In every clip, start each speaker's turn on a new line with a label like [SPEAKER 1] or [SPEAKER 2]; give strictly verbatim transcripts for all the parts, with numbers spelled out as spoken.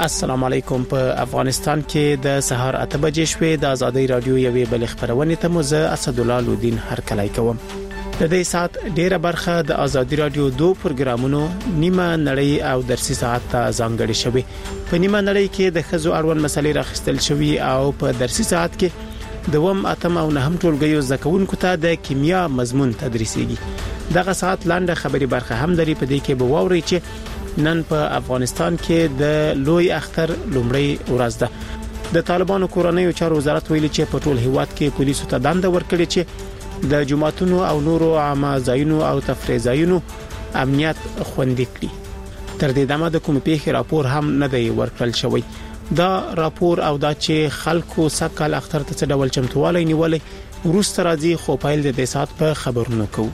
[SPEAKER 1] السلام علیکم. په افغانستان کې د سهار اته بجې شوې د ازادي رادیو یوې بل خبرونه ته مزه اسدالله لودین هر کلای کوم. د دې سات ډیره برخه د ازادي رادیو دوه پروګرامونو نیمه نړۍ او درسي ساعت ته ځانګړې شوې. په نیمه نړۍ کې د خزو اړوند مسلې راخستل شوې او په درسي ساعت کې دوم اتم او نهم ټولګیو زکونکو ته د کیمیا مضمون تدریسيږي. دغه ساعت لاندې خبري برخه هم لري. په دې کې به ووري چې نن په افغانستان کې د لوی اختر لومړی ورځ ده. د طالبانو کورنۍ چارو وزارت ویلي چې په ټول هیواد کې پولیسو ته دنده ورکړي چې د جماعتونو او نورو عامه ځایونو او تفریح ځایونو امنیت خوندي کړي. تر دې دمه د کوم پیښې راپور هم نه دی ورکړل شوی. دا راپور او دا چې خلکو سکهال اختر ته ډول چمتووالی نیولې وروسته راځي، خو پایل د دې سات په خبرونو کوو.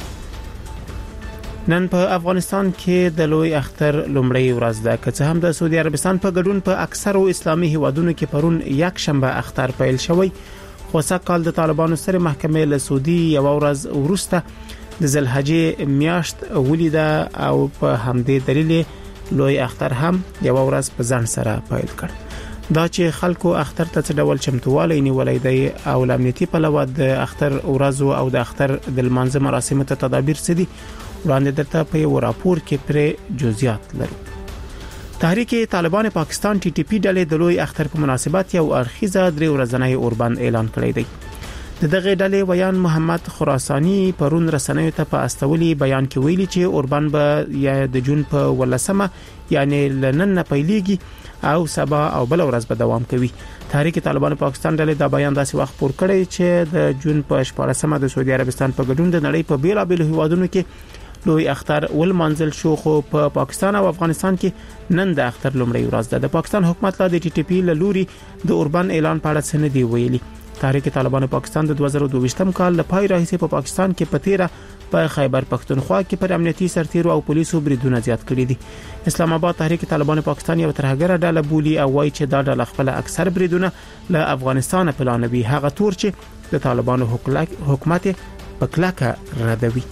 [SPEAKER 1] نن په افغانستان کې د لوی اختر لومړی ورځ ده، که څه هم د سعودي عربستان په ګډون په اکثرو اسلامي هیوادونو کې پرون یک شنبه اختر پیل شوی، خو سکهال د طالبانو سره محکمې له سعودي یو ورځ ورسته د ذوالحجې میاشت ولیده او په همدې دلیل لوی اختر هم یو ورځ په ځان سره پیل کړ. دا چې خلکو اختر ته څه ډول چمتووالی نیولې دی او امنیتي پلوه د اختر ورځو او د اختر د لمانځه مراسمو ته تدابیر سدي وړاندې درته په یو راپور کې پر جزئیات لرو. تحریک طالبان پاکستان ټي ټي پی ډلې د لوی اختر په مناسبت یو اړخیزه درې ورځنی اوربند اعلان کړی دی. د دغه ډلې ویان محمد خراسانی پرون رسنیو ته په استولي بیان کې ویلي چې اوربند به یا د جون په ولسمه یعنی لنن نه پیلېږي او سبا او بل ورځ به دوام کوي. تحریک طالبان پاکستان ډلې دا بیان داسې وخت پور کړی چې د جون په شپاړسمه د سعودي عربستان په ګډون د نړۍ په بیلابېلو هیوادونو کې لوی اختر ول منزل شو، خو په پا پاکستان او افغانستان کې نن د اختر لومړی ورځ ده. د پاکستان حکومت لا د ټي ټي پی له لوري د اوربند اعلان په اړه څه نه دی ویلي. تحریک طالبان پاکستان د دوه زره دوه کال له پای راهیسې په پا پاکستان کې پتیره په خیبر پختونخوا کې پر امنیتي سرتیرو او پولیسو بریدونه زیات کړي دي. اسلام آباد تحریک طالبان پاکستان یو ترهګره ډله بولی او وایي چې دا ډله خپل اکثر بریدونه له افغانستان پلانوي، هغه تور چې د طالبانو حکومت په کلکه ردوي.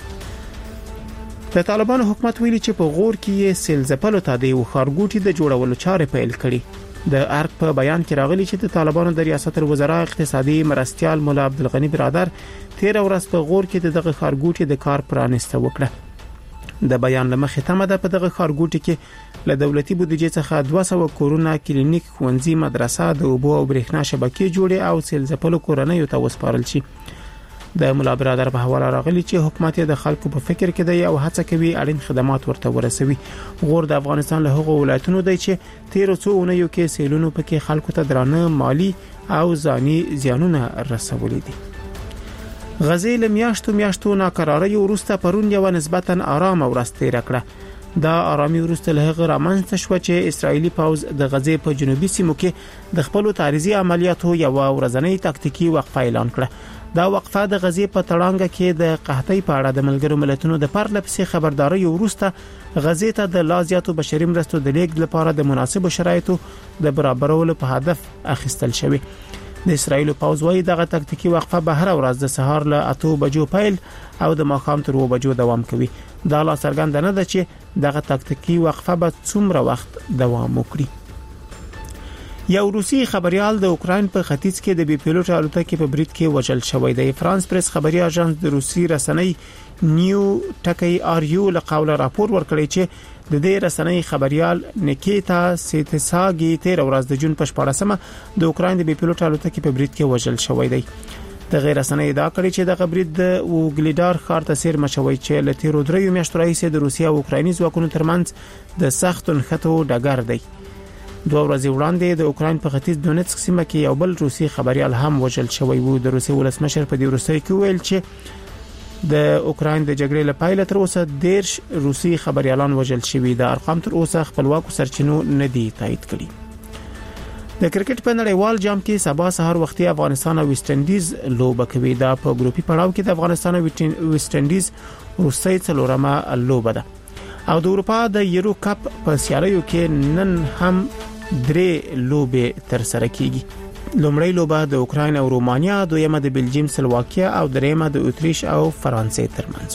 [SPEAKER 1] د طالبانو حکومت ویلي چې په غور کې یې سلزپلو ته د خارګوټي د جوړولو چارې پیل کړي. د ارګ په بیان کې راغلي چې د طالبانو د ریاست الوزرا اقتصادي مرستيال مولا عبدالغنی برادر تیر ورځ په غور کې دغه خارګوټي د کار پرانسته وکړه. د بیان لمخې تمه ده په دغه خارګوټي کې له دولتي بودیجې څخه دوه سوه کورونه، کلینیک، ښوونځي، مدرسه، د اوبو او برېښنا شبکې جوړې او سلزپلو کورنۍ ته وسپارل شي. د مولا برادر په حواله راغلی چې حکومت د خلکو په فکر کې دی او هڅه کوي اړین خدمات ورته ورسوي. غور د افغانستان له هغو ولایتونو دی چې تیر څو اونیو کې سیلونو پکې خلکو ته درانه مالی او ځاني زیانونه رسولي دي. غزې له میاشتو میاشتو ناکرارۍ وروسته پرون یو نسبتا آرام ورځ تیر کړه. دا آرامي وروسته له هغه رامنځته شو چې اسرایلی پوځ د غزې په جنوبي سیمو کې د خپل تعریضي عملیاتو یو ورځنی تاکتیکي وقفه اعلان کړه. دا وقفه د غزې په تړانګه کې د قحطۍ په اړه د ملګرو ملتونو د پرلپسې خبرداري وروسته غزې ته د لازیاتو بشري مرستو د لیږد لپاره د مناسبو شرایطو د برابرولو په هدف اخیستل شوی. د اسرایل پوځ وايي دغه تاکتیکي وقفه به هر ورځ د سهار له اته بجو پیل او د ماښام تر اوه بجو دوام کوي. دا لا څرګنده نه ده چې دغه تاکتیکي وقفه به څومره وخت دوام وکړي. یو روسي خبريال د اوکراین په ختیځ کې د بي پیلوټ الوتکې په برید کې وژل شوی دی. فرانس پریس خبري اژانس د روسي رسنۍ نیو ټکی آر یو له قوله راپور ورکړی چې د دې رسنۍ خبريال نیکیتا سیتساګي تیر ورځ د جون په شپاړسمه د اوکراین د بي پیلوټ الوتکې په برید کې وژل شوی دی. د غیر رسنۍ دا کړی چې د برید د وګلیډار ښار ته سیر مشوي چې له تیرو دریو میاشتو راهیسې د روسیا او اوکرایني ځواکونو ترمنځ د سخت نښتو ډګر دی. دوه ورځې وړاندې د اوکراین په ختیځ دونیتسک سیمه کې یو بل روسي خبريال هم وژل شوی وو. د روسي ولسمشر په دې وروستۍ کې ویل چې د اوکراین د جګړې له پیل تر اوسه دیرش روسي خبريالان وژل شوي. د ارقام تر اوسه خپلواکو سرچینو نه دي تایید کړي. د کرکټ په نړیوال جام کې سبا سهار وختي افغانستان او ویسټ انډیز لوبه کوي. دا په ګروپي پړاو کې د افغانستان او ویسټ انډیز وروستۍ څلورمه لوبه ده. او د اروپا د یورو کپ په سیالیو کې نن هم درې لوبې تر سره کیږي. لومړی لوبه د اوکراین او رومانیا، دویمه د بلجیم سلواکیا او دریمه د اتریش او فرانسې ترمنځ.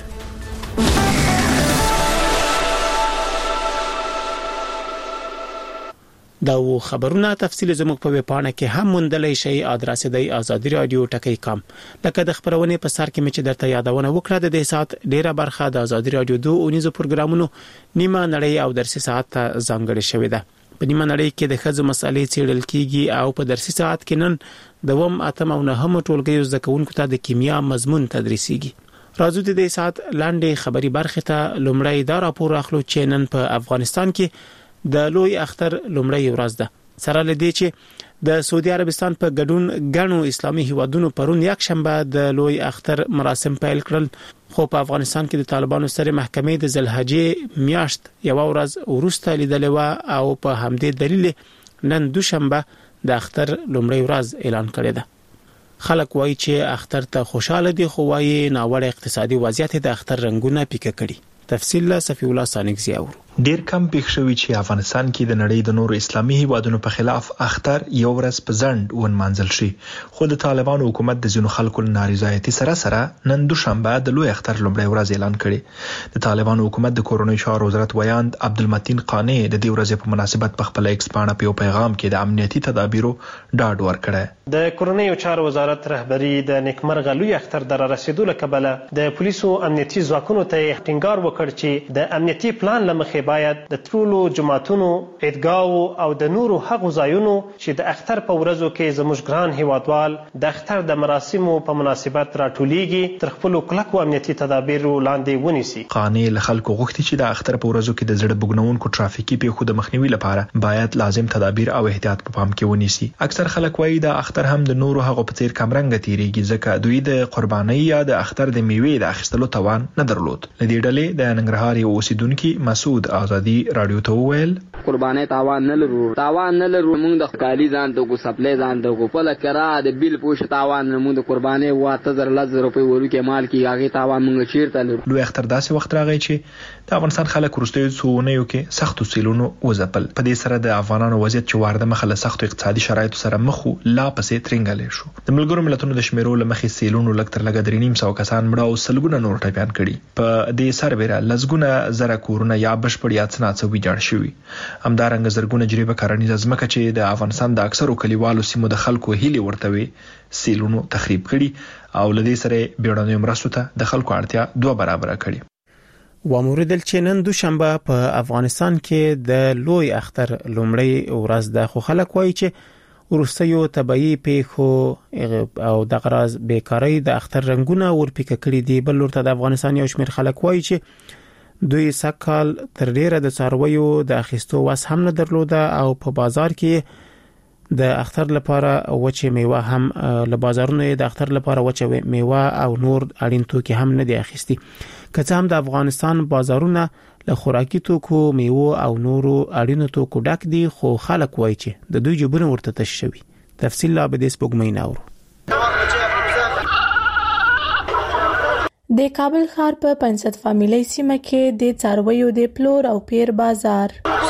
[SPEAKER 1] دا و خبرونه تفصیل زموږ په ویبپاڼه کې هم موندلای شئ. ادرس دی ازادي رادیو ټکی کام. لکه د خبرونه په سر کې مې چې درته یادونه وکړه د دې سات ډیره برخه د ازادي رادیو دوه اونیزو پروګرامونو نیمه نړۍ او درسي ساعت ته ځانګړې شوې ده. په نیمه نړۍ کې د خځو مسالې څېړل کیږي او په درسي ساعت کې نن دوم اتم او نهم ټولګي زده کوونکو ته د کیمیا مضمون تدریسيږي. راځو د دې سات لاندې خبري برخه ته لومړی دا راپور اخلو چې نن په افغانستان کې د لوی اختر لومړی ورځ ده. سره لدې چې د سعودي عربستان په ګډون غنو اسلامي هیوادونو پرون یک شنبه د لوی اختر مراسم پیل کړل، خو په افغانستان کې د طالبانو سره محکمې د ذوالحجې میاشت یو ورځ وروسته لیدلې و او په همدې دلیل نن دوشنبه د اختر لومړی ورځ اعلان کړی ده. خلک وایي چې اختر ته خوشاله دي، خو وایي ناوړه اقتصادي وضعیت د اختر رنگونه پیکه کړي. تفصیل له صفی الله سانګزی اورو.
[SPEAKER 2] ډیر کم پېښ شوی چې افغانستان کې د نړۍ د نورو اسلامي هیوادونو په خلاف اختر یو ورځ په ځند ونمانځل شي، خو د طالبانو حکومت د ځینو خلکو نارضایتي سره سره نن دوشنبه د لوی اختر لومړی ورځ اعلان کړي. د طالبانو حکومت د کورونی چارو وزارت ویاند عبدالمتین قانی د دې ورځې په مناسبت په خپل ایکس باندې په پیغام کې د امنیتي تدابیرو ډاډ ورکړی.
[SPEAKER 3] د کورونی چارو وزارت رهبری د نیکمرغه لوی اختر در رسیدو لکبله د پولیسو امنیتي ځواکونو ته ټینګار وکړ چې د امنیتي پلان لمخې باید د ټولو جماعتونو، عیدګاهو او د نورو هغو ځایونو چې د اختر په ورځو کې زموږ ګران هیوادوال د اختر د مراسمو په مناسبت راټولیږي تر خپل کلکو امنیتي تدابیرو لاندې ونیسي.
[SPEAKER 2] قانې له خلکو غوښتي چې د اختر په ورځو کې د زړه بګنونکو ټرافیکي پیښو د مخنیوي لپاره باید لازم تدابیر او احتیاط په پام کې ونیسي. اکثر خلک وایي د اختر هم د نورو هغو په څیر کمرنګ تیریږي ځکه دوی د قربانۍ یا د اختر د میوې د اخیستلو توان نه درلود. لدې ډلې د ننګرهار یو اوسیدونکو مسعود ازادي رادیو ته وویل
[SPEAKER 4] قربانۍ تاوان نه لرو تاوان نه لرو موږ د کالی ځان ته کو سپلای ځان ته کو په لکرا د بیل پوښ تاوان نه موږ د قربانۍ واته زر لزر روپۍ ورکه مال کی هغه تاوان موږ چیرته لرو.
[SPEAKER 2] لوی اختر داسې وخت راغی چې د افغانستان خلک وروستیو څوونیو کې سختو سیلونو وځپل. په دې سره د افغانانو وضعیت چې وارده مخه له سختو اقتصادي شرایطو سره مخ لا پسې ترنګل شو. د ملګرو ملتونو د شمیرو لمخې سیلونو لکتر لګ درې نیم سو کسان مړه او سلګونه نور ټپيان کړي. په دې سربېره لزګونه زره کورونه یا بشپړ یا څناڅه ویجاړ شوي. همدارنګه زرګونه جریبه کارنیزه ځمکه چې د افغانستان د اکثرو کلیوالو سیمو د خلکو هیلې ورته وي سیلونو تخریب کړي او لدې سره بیړنیو مرستو ته د خلکو اړتیا دوه برابر کړي.
[SPEAKER 1] واموردل چې نن دوشنبه په افغانستان کې د لوی اختر لومړی ورځ ده، خو خلک وایي چې ورستیو طبيعي پیښو او د غراز بیکاری د اختر رنگونه ورپیکه کړي دي. بل ورته د افغانستان یو شمېر خلک وایي چې دوی سکهال تر ډیره د څارویو د اخیستو واس هم نه درلوده او په بازار کې د اختر لپاره وچه میوه هم له بازارونو د اختر لپاره وچه میوه او نور اړین توکي هم نه دي اخیستي. که څه هم د افغانستان بازارونه له خوراکي توکو، میوه او نورو اړینو توکو ډک دي، خو خلک وایي چې د دوی جیبونه ورته تش شوي. تفصیل لا به دې سپوږمۍ ناورو.
[SPEAKER 5] د کابل ښار په پنځه فامیلي سیمه کې د څارویو د پلور او پیر بازار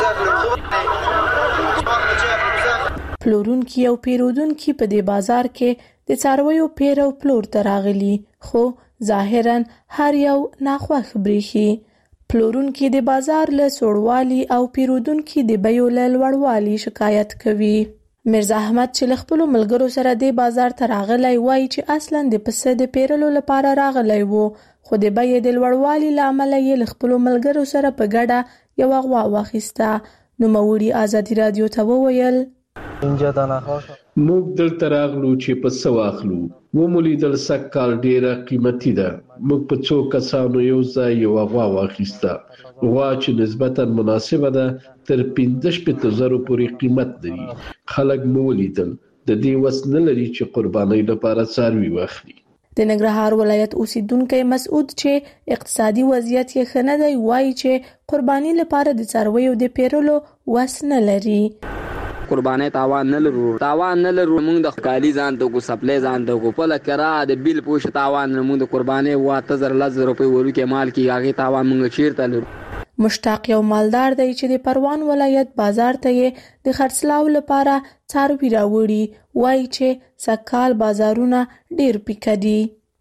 [SPEAKER 5] پلورونکي او پیرودونکي په دې بازار کې د څارویو پیر او پلور تراغلي، خو ظاهرا هر یو ناخوښ بریخي. پلورونکي د بازار له سوړوالي او پیرودونکي د بیو له لوړوالي شکایت کوي. مرزا احمد چې خپل ملګرو سره د بازار ته راغلی وایي چې اصلا د پسه د پیرلو لپاره راغلی وو، خو د بیې د لوړوالي لامل یې خپل ملګرو سره په ګډه یو غوا واخیسته. نو موري ازادي رادیو ته وویل
[SPEAKER 6] موږ دلته راغلو چې پسه واخلو، ومولیدل سږکال ډیره قیمتي ده. موږ په څو کسانو یو ځای یو غوا واخیسته، غوا چې نسبتا مناسبه ده تر پنځه شپېته زره پورې قیمت لري. خلک مو ولیدل د دې وس نه لري چې قربانۍ لپاره څاروي واخلي.
[SPEAKER 5] د ننګرهار ولایت اوسیدونکو مسعود چې اقتصادي وضعیت یې ښه نه دی وایي چې قربانۍ لپاره د څارویو د پیرلو وس نه لري.
[SPEAKER 4] قربانۍ تاوان نه لرو تاوان نه لرو موږ د کالی ځان ته کو سپلای ځان ته کو په لکرا د بیل پوښ تاوان نه موږ د قربانۍ واته زر لزر روپۍ ورکه مال کی هغه تاوان موږ چیرته لرو.
[SPEAKER 5] مشتاق یو مالدار دی چې د پروان ولایت بازار ته د خرڅلاو لپاره څاروي راوړي، وایي چې سکهال بازارونه ډیر پیکه دي.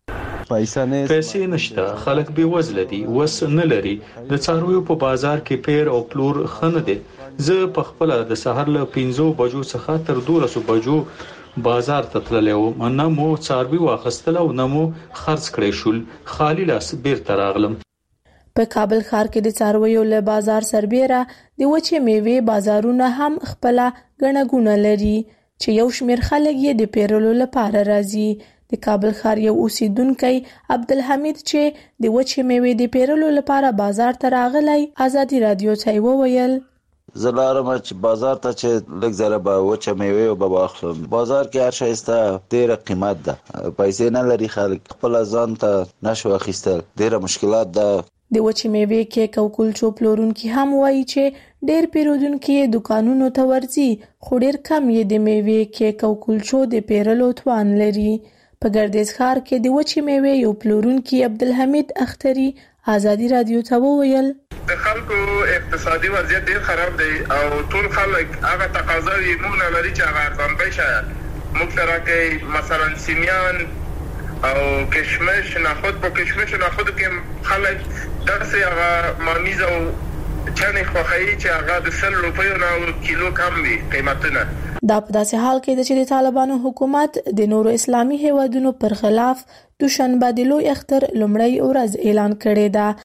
[SPEAKER 7] پیسې نشته، خلک بې وزله دي، وس نه لري. د څارویو په بازار کې پیر او پلور خنه دي. زه په خپل د سحر له پنځو بجو څخه تر دولسو بجو بازار ته تللی وم. نه مو څاروي واخیستل او نه مو خرڅ کړی شول. خالی لاس بیرته راغلم.
[SPEAKER 5] په کابل ښار کې د څارویو له بازار سربېره د وچې میوې بازارونه هم خپل ګڼهګونه لري چې یو شمېر خلک یې د پیرلو لپاره راځي. د کابل ښار یو اوسیدونکی عبدالحمید چې د وچې میوې د پیرلو لپاره بازار ته راغلی ازادي رادیو ته وویل:
[SPEAKER 8] زه لارم چې بازار ته چې لږ زره به وچه میوې او به واخلم. بازار کې هر شی سته ډېره قیمت ده، پیسې نه لري خلک، خپل ځان ته نشو اخیستل، ډېره مشکلات ده.
[SPEAKER 5] د وچې میوې کیک او کلچو پلورونکي هم وایي چې ډېر پیرودونکي دکانونو ته ورځي، خو ډېر کم یې د میوې کیک او کلچو د پیرلو توان لري. په ګردیز ښار کې د وچې میوې یو پلورونکي عبدالحمید اختري ازادي رادیو ته وویل:
[SPEAKER 9] د خلکو اقتصادي وضعیت ډېر خراب دی او ټول خلک هغه تقاضا یې موږ نه لري چې هغه ارزان بیه موږ ته راکوي. مثلا سیمیان او کشمش، نخود. په کشمش او نخودو کې خلک داسې هغه مامیز او چنې خوښوي چې هغه د سل روپیو نه کیلو کم وي قیمتونه.
[SPEAKER 5] دا په داسې حال کې ده چې د طالبانو حکومت د نورو اسلامي هیوادونو پر خلاف دوشنبه د لوی اختر لومړۍ ورځ اعلان کړې ده.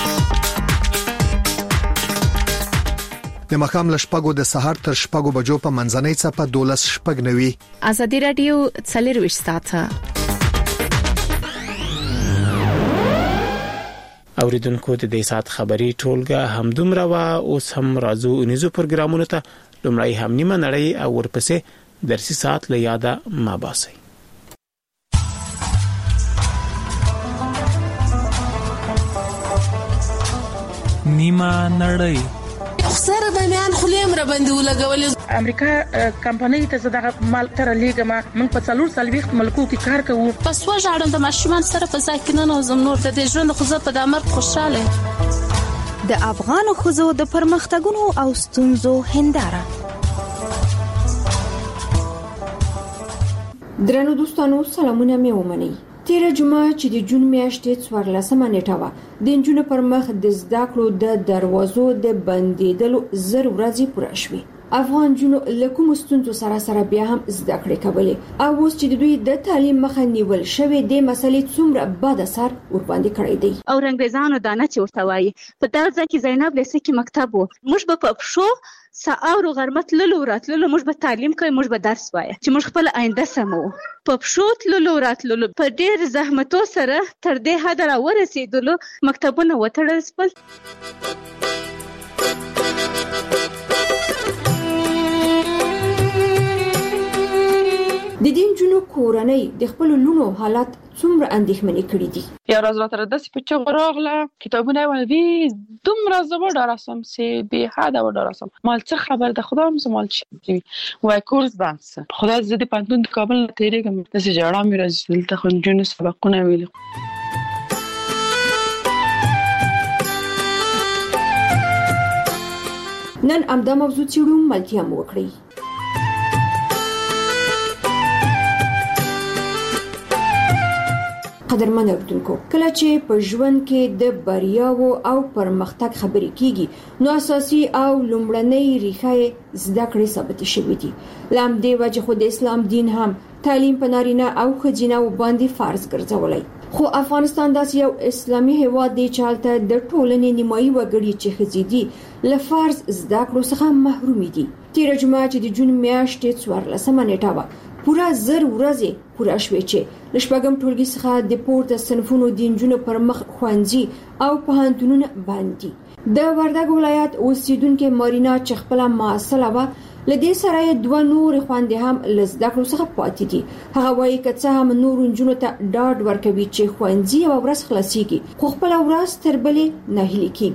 [SPEAKER 10] د مخام لشپګو د سحر تر شپګو بجو په منځنۍ څپه دولس شپګ نوي.
[SPEAKER 11] ازادي رادیو څلرويشت ساعته.
[SPEAKER 1] اوریدونکو د دې سات خبري ټولګه همدومره وا. اوس هم راځو انیزو پروګرامونو ته. لومړی هم نیمه نړۍ او ورپسې درسي سات له یاده ما باسي.
[SPEAKER 12] نیمه نړۍ
[SPEAKER 13] سره د میان خلیم را باندې ولګولې.
[SPEAKER 14] امریکا کمپنۍ ته زده مال تر لیګما من په څلور سالويخت ملکو کې کار کوو.
[SPEAKER 13] پس وژاړم د ماشومان سره په ځای کې نه نوزم نور د ژوند خو زه په دامر خوشاله.
[SPEAKER 11] د افغان خوځو د پرمختګونو او ستونزو هنداره.
[SPEAKER 15] درنو دوستانو سلامونه مې ومنئ. تیره جمعه چې د جون میاشتې څوارلسمه نیټه وه، د نجونو پر مخ د زده کړو د دروازو د بندېدلو زر ورځې پوره شوې. افغان جنو له کوم ستونزو سره سره بیا هم زده کړې کولې او اوس چې د دوی د تعلیم مخه نیول شوې د مسلې څومره بد اثر ورباندې کړی دی.
[SPEAKER 16] او رنګریزانو دانه چې ورته وایي په دا ځکه چې زینب لیسې کې مکتب وو، موږ به په پښو ساعو غرمت للو راتللو، موږ به تعلیم کوي، موږ به درس وایي چې موږ خپل آینده سمو. په پښو تللو راتللو په ډېر زحمتو سره تر دې حد را ورسېدلو مکتبونه وتړل شول. د دې جنو کورنۍ د خپل لونو حالات څومره اندېښمنې کړې دي.
[SPEAKER 14] یو ورځ راته داسې په چغ راغله کتابونه ولوي دومره زه وډارسم چې بې حده وډارسم. مال څه خبر ده خدا هم مال چی وای کورس بانس خدا زه د پانتون د کابل تیرېږم داسې جړه مې راځي دلته خو جنو سبقونه ویل.
[SPEAKER 15] نن امدا موضوع چیرو ملتیا مو وکړي. قدرمن اوریدونکو، کله چې په ژوند کې د بریاو او پرمختګ خبرې کیږي نو اساسي او لومړنۍ ریښه زده کړې ثابت شوې دي. لام دی وجه خو د اسلام دین هم تعلیم په نارینه او ښځینه باندې فرض ګرځولای. خو افغانستان داسې یو اسلامي هیواد دی چې هلته د ټولنې نیمایي وګړي چې ښځې دي له فرض زده کړو څخه محروم دي. تیره جمعه چې د جون میاشتې څوارلسمه نیټه وه، پوره زر ورځې پوره شوې چې له شپږم ټولګي څخه د پورته صنفونو د نجونو پر مخ ښوونځي او پوهنتونونه بند دي. د وردګ ولایت اوسیدونکې مارینا چې خپله معاصله وه، له دې سره یې دوه نورې خویندې هم له زده کړو څخه پاتې دي. هغه وایي که څه هم نورو نجونو ته ډاډ ورکوي چې ښوونځي یوه ورځ خلاصیږي، خو خپله ورځ تر بلې ناهیلې کیږي.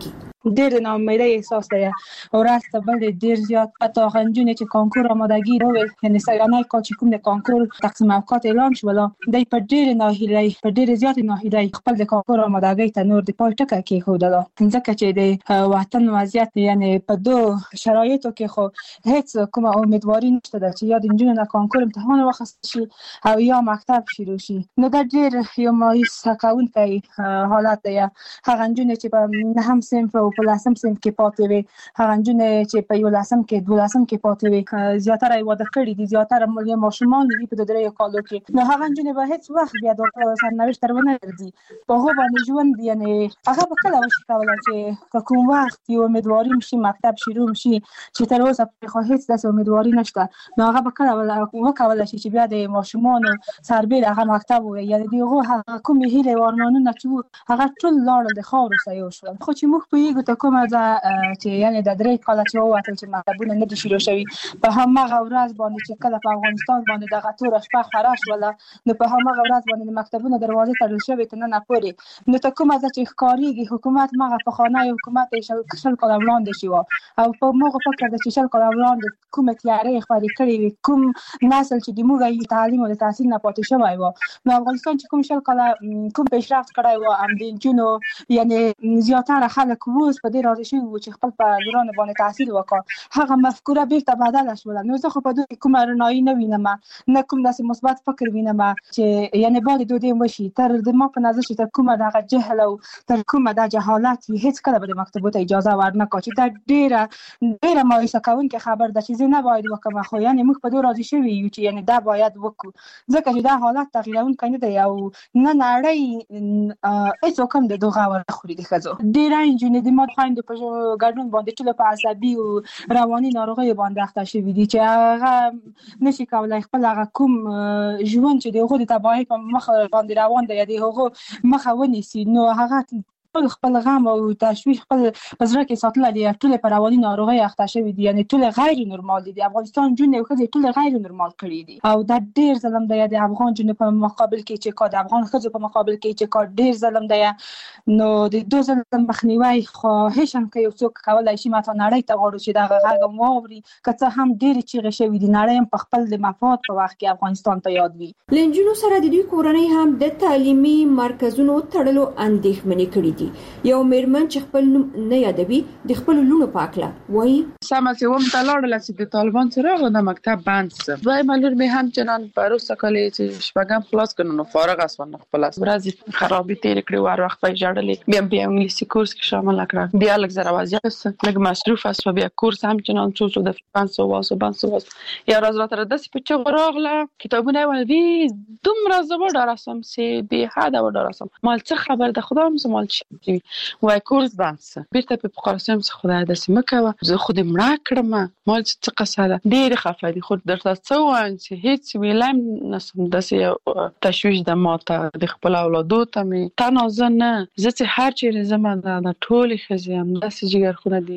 [SPEAKER 17] ډېر ناامیدۍ احساس دی ورځ ته بل ډېر زیات حتی غنجونه چې کانکور آمادگی راوړل یعنی سیانای کال چې کوم د کانکور تقسیم اوقات اعلان شول د په ډېر ناهیلۍ په ډېر زیات ناهیلۍ خپل د کانکور آمادگی ته نور د پای ټکه کې خودل ځکه چې د وطن وضعیت یعنی په دوه شرایطو کې خو هیڅ کومه امیدواري نشته چې یا د انجونو د کانکور امتحان واخیستل شي او یا مکتب شروع شي نو دا ډېر یو مایوس کوونکی حالت دی هغه انجونې چې په نهم صنف او په لسم صنف کې پاتې وي هغه انجونې چې په یولسم کې دولسم کې پاتې وي زیاتره یې واده کړي دي زیاتره ملي ماشومان دي په درې کالو کې نو هغه انجونې به هیڅ وخت بیا د سرنوشت تر ونه ورځي په هغه باندې ژوند یعنی هغه به کله وشي کولی چې کوم وخت یو امیدواري شي مکتب شروع شي چې تر اوسه پرې خو هیڅ داسې امیدواري نشته نو هغه به کله وکولی شي چې بیا د ماشومانو سربیل هغه مکتب وي یا د هغو هغه کومې هیلې او ارمانونه چې هغه ټول لاړل د خاورو سره یو شول خو چې موږ پوهېږو ته کومه ده چې یعنې د درې کاله چې ووتل چې مکتبونه نه دي شروع شوي په هماغه ورځ باندې چې کله په افغانستان باندې دغه توره شپه خوره شوله نو په هماغه ورځ باندې د مکتبونو دروازې تړل شوې تر ننه پورې نو ته کومه ده چې ښکارېږي حکومت مغه پخوانی حکومت یې شل کاله وړاندې شي وه او په موږ فکر ده چې شل کاله وړاندې کومې تیارې خپرې کړې وي کوم نسل چې د موږ تعلیم او د تحصیل نه پاتې شوی و نو افغانستان چې کوم شل کاله کوم پیشرفت کړی و هم د نجونو یعنې زیاتره خلک اوس په دې راضي شوي وو چې خپل په لورانو باندې تحصیل وکړي هغه مفکوره بیرته بدله شوله نو زه خو په دوی کومه رڼایي نه وینم نه کوم داسې مثبت فکر وینم چې یعنې باید دودې وشي تر د ما په نظر چې تر کومه دغه جهل او تر کومه د جهالت هیڅ کله به د مکتبو ته اجازه ورنکړو چې دا ډېره ډېره مایوسه کوونکې خبر ده چې زه نه باید وکړم خو یعنې موږ په دوی راضي شوي یو چې یعنې دا باید وکړو ځکه چې دا حالت تغیرونکی نه دی او نه نړۍ هېڅوک هم د دغه ور خوري د ښځو ډېره نجونې د مات خویندو په ګډون باندې ټوله په عصبي او رواني ناروغیو باندې اخته شوي دي چې هغه نشي کولی خپل هغه کوم ژوند چې د هغو د تباهۍ په مخ باندې روان دی یا د هغو مخه ونیسي نو هغه ټول خپل غم او تشویش خپل په زړه کې ساتلی دی ټول په رواني ناروغۍ اخته شوي دي یعنې ټول غیر نورمال دي د افغانستان نجونې او ښځې ټول غیر نورمال کړي دي او دا ډېر ظلم دی د افغان نجونو په مقابل کې چې کار د افغان ښځو په مقابل کې چې کار ډېر ظلم دی نو د دو ظلم مخنیوی خواهش هم که یو څوک کولی شي ما ته نړۍ ته غواړو چې دغه غږ هم واوري که څه هم ډېرې چیغې شوي دي نړۍ هم په خپل د مفاد په وخت کې افغانستان ته یاد وي
[SPEAKER 15] له نجونو سره د دوی کورنۍ هم د تعلیمي مرکزونو تړلو اندېښمنې کړي دي یو مېرمن چې خپل نوم نه یادوي د خپلو لوڼو په هکله وایي
[SPEAKER 14] سمه چې وم ته لاړله چې د طالبان سره راغله د مکتب بند سه دویمه لور مې همچنان په وروسته کال یې چې شپږم خلاص کړه نو فارغه شوه خپله ورځې خرابې تېرې کړې وو هر وخت به یې ژړلې بیا بیا انګلیسي کورس کې شامله کړه بیا لږ زره وضعیت شوه لږ مصروفه شوه بیا کورس همچنان څو څو د پنځ سوه واسو پنځ سوه واسو یو ورځ راته داسې په چغو راغله کتابونه یې ویل دومره زه وډارسم چې بېحده وډارسم مال څه خبر ده خدا هم زه مال چی وای کورس بند سه بیرته په پخارسم څه خدای داسې مه کوه زه خو دې مړه کړم مال څه قصه ده ډېرې خفه دي خو درته څه ووایم چې هېڅ ویلی هم نشم داسې یو تشویش ده ما ته د خپلو اولادو ته مې تنها زه نه زه چې هر چېرې ځمه د ټولې ښځې همداسې جګرخونه دي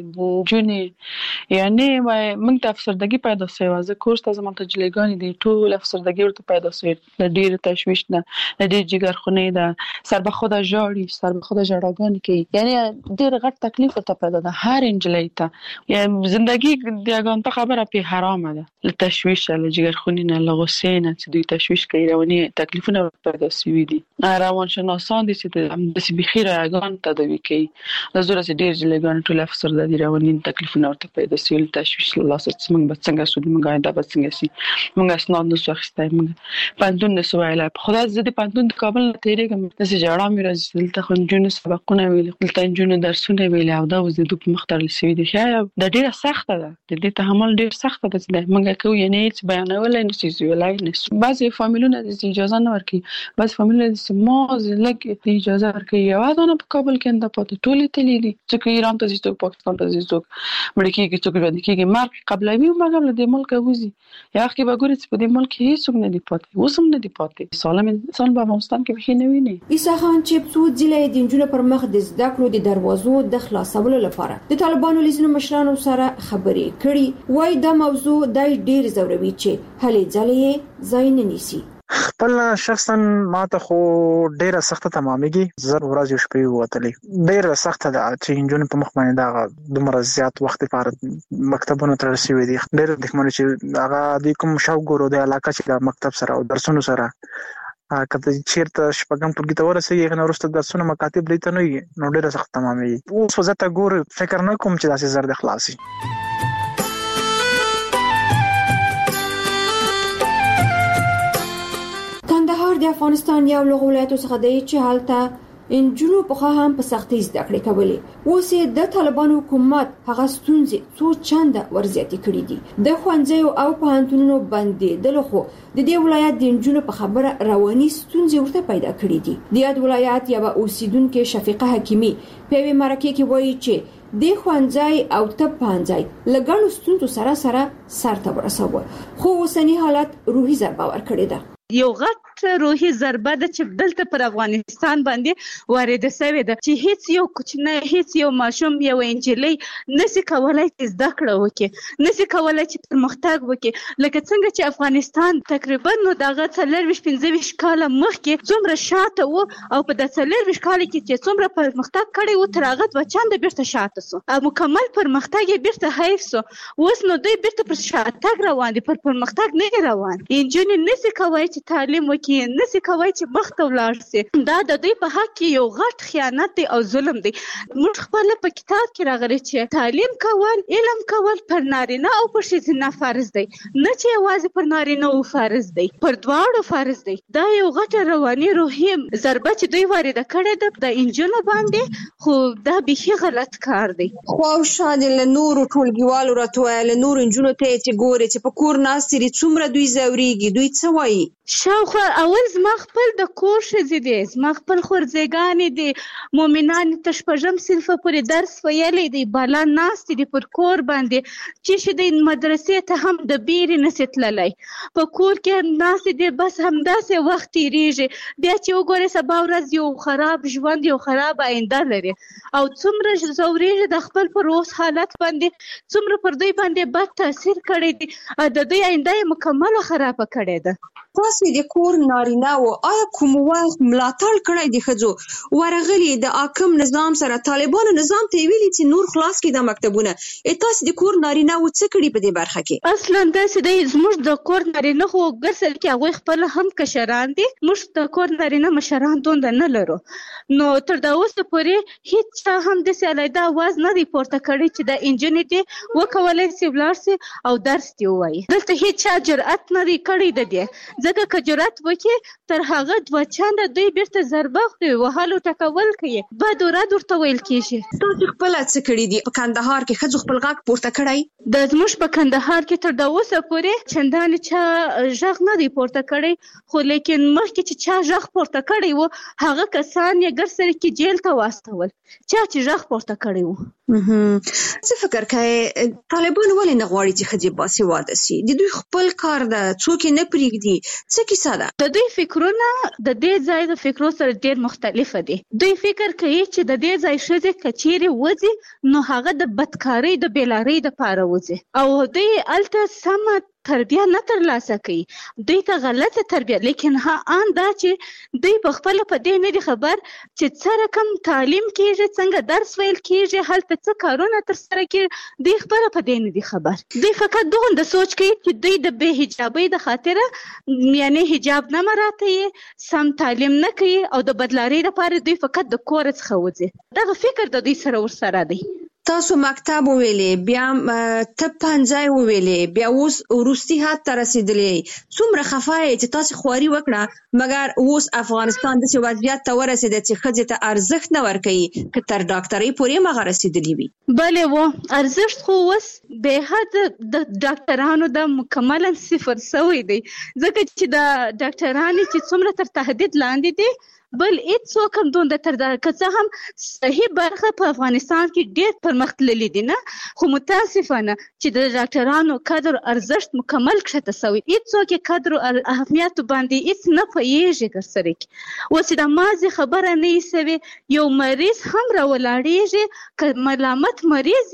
[SPEAKER 14] نجونې یعنې وایي موږ ته افسردګي پیدا شوې وه زه کورس ته ځم هلته نجلۍ دي ټول افسردګي ورته پیدا شوې له ډېرې تشویش نه له ډېرې جګرخونې ده سر به خودی ژاړي سر به خودی ژړاګانې کوي یعنی ډېر غټ تکلیف ورته پیدا ده هر نجلۍ ته یعنې زندګي د یګانته خبره پې حرامه ده له تشویشه له جګرخونې نه له غصې نه چې دوی تشویش کوي رواني تکلیفونه ورته پیدا شوي دي روانشناسان دي چې همداسې بیخي رایګان تداوي کوي له زوره چې ډېر نجلۍ ټول افسرده دي رواني تکلیفونه ورته پیدا شوي له تشویش له لاسه چې موږ به څنګه شو موږ آینده به څنګه شي موږ اسناد نسو اخیستی موږ پوهنتون نسو ویلی په خدای زه د پوهنتون د کابل نه تېرېږم داسې ژړا مې راځي دلته خو نجونو سبقونه ویلي دلته نجونو درسونه ویلي او دا اوس د دوی په مخ تړل شوي دي ښه دا ډېره سخته ده د دې تحمل ډېر سخته ده چې موږ کوو یعنې هېڅ بیانولی نه شو ویلی نه شو بعضې فامیلونه داسې اجازه نه ورکوي بعضې فامیلونه داسې مازې لږ اجازه ورکوي یوازې نه په کابل کې انده پاتې ټولې تللي دي څوک ایران ته ځي څوک پاکستان ته ځي څوک مړه کېږي څوک ژوندي کېږي مرګ قبلوي مګر له دې ملکه وځي یا وخت به ګورې چې په دې ملک کې هېڅوک نه دي پاتې اوس هم نه دي پاتې سالم انسان په افغانستان کې بیخي نه ویني
[SPEAKER 15] عیسی خان چې څو ځله د نجونو پر مخ د زده کړو د دروازو د خلاصولو لپاره د طالبانو له ځینو مشرانو سره خبرې کړي وایي دا موضوع دای ډېر ځوروي چې هلې ځلې یې ځای نه نیسي
[SPEAKER 18] خپل شخصا ماته خو ډیره سخته تمامېږي زر ورځې شپې وتلې ډیره سخته ده چې انجونې په مخ باندې دا دومره زیات وخت لپاره مکتبونو ته رسېدي دي ډېر دښمن چې هغه د کوم شاو ګورو د علاقه چې د مکتب سره او درسونو سره کله چیرته شپږم ټولګي ته ورسېږي هغه وروسته درسونه مکاتب لیته نه وي نو ډېره سخت تمامېږي اوس خو زه ته ګور فکر نه کوم چې داسې زر د خلاصي
[SPEAKER 15] کندهار د افغانستان یو له ولایتو څخه دی چې هلته انجونو په هم په سختۍ زده کړې کولې اوس یې د طالبانو حکومت هغه ستونزې څو چنده ورزیاتې کړې دي د ښوونځیو او پوهنتونونو بندېدلو خو د دې ولایت د انجونو په خبره رواني ستونزې ورته پیدا کړې دي د یاد ولایت یوه اوسیدونکې شفیقه حکیمي په یوې مرکې کې وایي چې د ښوونځی او طب پوهنځی له ګڼو ستونزو سره سره سرته ورساوه خو اوسني حالت روحي ضربه ورکړې ده
[SPEAKER 16] یو غټ روحي ضربه ده چې دلته پر افغانستان باندې وارده شوې ده چې هیڅ یو کوچنی هیڅ یو ماشوم یو انجلۍ نشي کولای چې زده کړه وکړي نشي کولای چې پرمختګ وکړي لکه څنګه چې افغانستان تقریبا نو دغه څلورویشت پنځه کاله مخکې څومره شاته و او په د څلورویشت کال کې چې څومره پرمختګ کړی و تر هغه دوه چنده بیرته شاته سو او مکمل پرمختګ یې بیرته حیف سو اوس نو دوی بیرته پر شاتګ روان دي پر پرمختګ نه روان انجونې نشي کولای چې تعلیم وکړي نشي کولای چې مخ ته ولاړ شي دا د دوی په حق کې یو غټ خیانت دی او ظلم دی موږ خپل په کتاب کې راغلي چې تعلیم کول علم کول پر نارینه او پر ښځینه فرض دی نه چې یوازې پر نارینه او فرض دی پر دواړو فرض دی دا یو غټ رواني روحي ضربه چې دوی وارده کړې ده د انجونو باندې خو دا بیخي غلط کار دی
[SPEAKER 15] خو شاید له نورو ټولګیوالو راته له نورو انجونو ته چې ګوري چې په کور ناست دي څومره دوی زوريږي دوی څه وایي
[SPEAKER 16] شاوخوا اول زما خپل د کور ښځې دي زما خپل خورزیګانې دي مؤمنانې تر شپږم صنفه پورې درس ویلی دی بالا ناستې دي پر کور باندې چې شي دی مدرسې ته هم د بیرې نسي تللی په کور کې ناستې دي بس همداسې وخت تېرېږي بیا چې وګورې سبا ورځ یو خراب ژوند یو خراب آینده لري او څومره ځورېږي د خپل پر اوس حالت باندې څومره پر دوی باندې بد تاثیر کړی دی د دوی آینده یې مکمله خرابه کړې ده
[SPEAKER 15] تاسو د کور نارینه و آیا کوم وخت ملاتړ کړی دی ښځو ورغلي د حاکم نظام سره طالبانو نظام ته ویلي چې نور خلاص کړي د مکتبونه تاسو د کور نارینه و څه کړي په دې برخه کې
[SPEAKER 16] اصلا داسې دی زموږ د کور نارینه خو ګرځل کې هغوی خپل هم کشران دي موږ د کور نارینه مشران دومره نه لرو نو تر دا اوسه پورې هیڅ چا هم داسې علیحده اواز نه دی پورته کړی چې د انجونې دې وکولی سي ولاړ سي او درس دې ووایي دلته هیڅ چا جرأت نه دی کړی د دې ځکه که جرأت وکړي تر هغه دوه چنده دوی بیرته ضربه خوري وهلو ټکول کوي بد و رد ورته ویل کېږي
[SPEAKER 15] تاسو خپله څه کړي دي په کندهار کې ښځو خپل غږ پورته کړی
[SPEAKER 16] د زموږ په کندهار کې تر دا اوسه پورې چندانې چا غږ نه دی پورته کړی خو لیکن مخکې چې چا غږ پورته کړی و هغه کسان یې ګرسره کې جیل ته واستول چا چې غږ پورته کړی و
[SPEAKER 15] څه فکر کوي طالبان ولې نه غواړي چې ښځې باسواده سي د دوی خپل کار ده څوک یې نه پرېږدي څه کیسه ده
[SPEAKER 16] د دوی فکرونه د دې ځای د فکرو سره ډېر مختلفه دي دوی فکر کوي چې د دې ځای ښځې که چیرې وځي نو هغه د بدکارۍ د بېلارۍ دپاره وځي او دوی هلته سمه تربیه نه ترلاسه کوي دوی ته غلطه تربیه لیکن ها آن دا چې دوی په خپله په دې نه دي خبر چې څه رقم تعلیم کېږي څنګه درس ویل کېږي هلته څه کارونه ترسره کېږي دوی خپله په دې نه دي خبر دوی فقط دغونده سوچ کوي چې دوی د بې حجابۍ د خاطره یعنې حجاب نه مراته سم تعلیم نه کوي او د بدلارۍ لپاره دوی فقط د کوره څخه وځي دغه فکر د دوی سره ورسره دی
[SPEAKER 15] تاسو مکتب وویلې بیا طب پوهنځی وویلې بیا اوس وروستي حد ته رسېدلې څومره خفه یې چې تاسو خواري وکړه مګر اوس افغانستان داسې وضعیت ته ورسېده چې ښځې ته ارزښت نه ورکوي که تر ډاکټرۍ پورې مغه رسېدلې وي
[SPEAKER 16] بلې و ارزښت خو اوس بې حده د ډاکټرانو د مکملا صفر سوی دی ځکه چې د ډاکټرانې چې څومره تر تهدید لاندې دي بل هیڅوک هم دومره تر دا که څه هم صحیح برخه په افغانستان کې ډېر پرمختللي دي نه خو متاسفانه چې د ډاکټرانو قدر ارزښت مکمل کښته سوی هیڅوک یې قدر او اهمیتو باندې هیڅ نه پوهېږي ګرسره کې اوس د ماضي خبره نه وي سوې یو مریض هم راولاړېږي که ملامت مریض یې